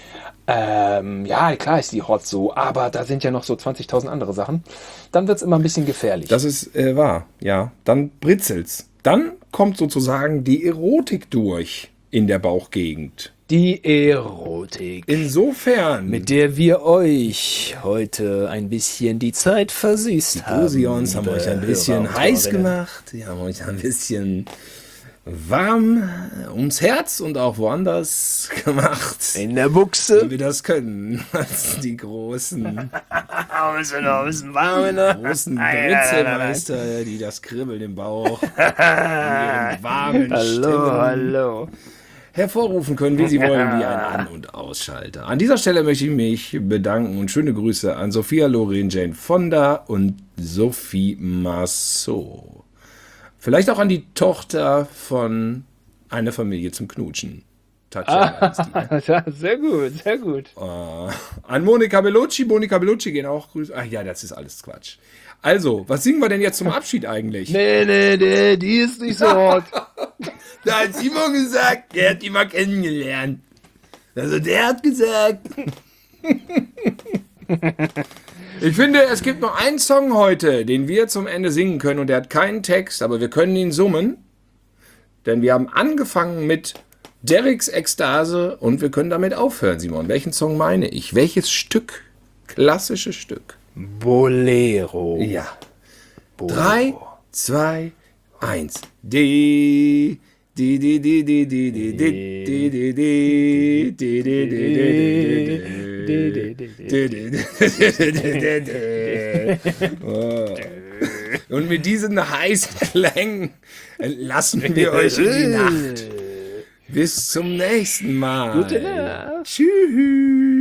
Ähm, ja, klar ist die hot so, aber da sind ja noch so zwanzigtausend andere Sachen. Dann wird es immer ein bisschen gefährlich. Das ist äh, wahr, ja. Dann britzelt's. Dann kommt sozusagen die Erotik durch in der Bauchgegend. Die Erotik, Insofern, mit der wir euch heute ein bisschen die Zeit versüßt haben. Fusions haben wir euch ein bisschen Hörer und heiß Hörerinnen. gemacht. Die haben euch ein bisschen warm ums Herz und auch woanders gemacht. In der Wie Buchse. wir das können. Als die großen, Außen, außen, warm, ne? großen Nein, nein, nein, nein. Britzelmeister, die das Kribbeln im Bauch in ihren warmen Hallo, Stimmen hallo. hervorrufen können, wie sie wollen, wie ein An- und Ausschalter. An dieser Stelle möchte ich mich bedanken und schöne Grüße an Sophia Loren, Jane Fonda und Sophie Marceau. Vielleicht auch an die Tochter von einer Familie zum Knutschen. Tatjana ist die. Ja, sehr gut, sehr gut. Äh, an Monika Bellucci. Monika Bellucci gehen auch Grüße. Ach ja, das ist alles Quatsch. Also, was singen wir denn jetzt zum Abschied eigentlich? Nee, nee, nee, die ist nicht so hot. Da hat Simon gesagt, der hat die mal kennengelernt. Also der hat gesagt. Ich finde, es gibt noch einen Song heute, den wir zum Ende singen können und der hat keinen Text, aber wir können ihn summen. Denn wir haben angefangen mit Derricks Ekstase und wir können damit aufhören, Simon. Welchen Song meine ich? Welches Stück? Klassisches Stück. Bolero. Ja. Bolero. Drei, zwei, eins. Die, die, die, die, die, die, die, die, die, die, die, die, die, die. Und mit diesen heißen Klängen entlassen wir euch in die Nacht. Bis zum nächsten Mal. Gute Nacht. Tschüss.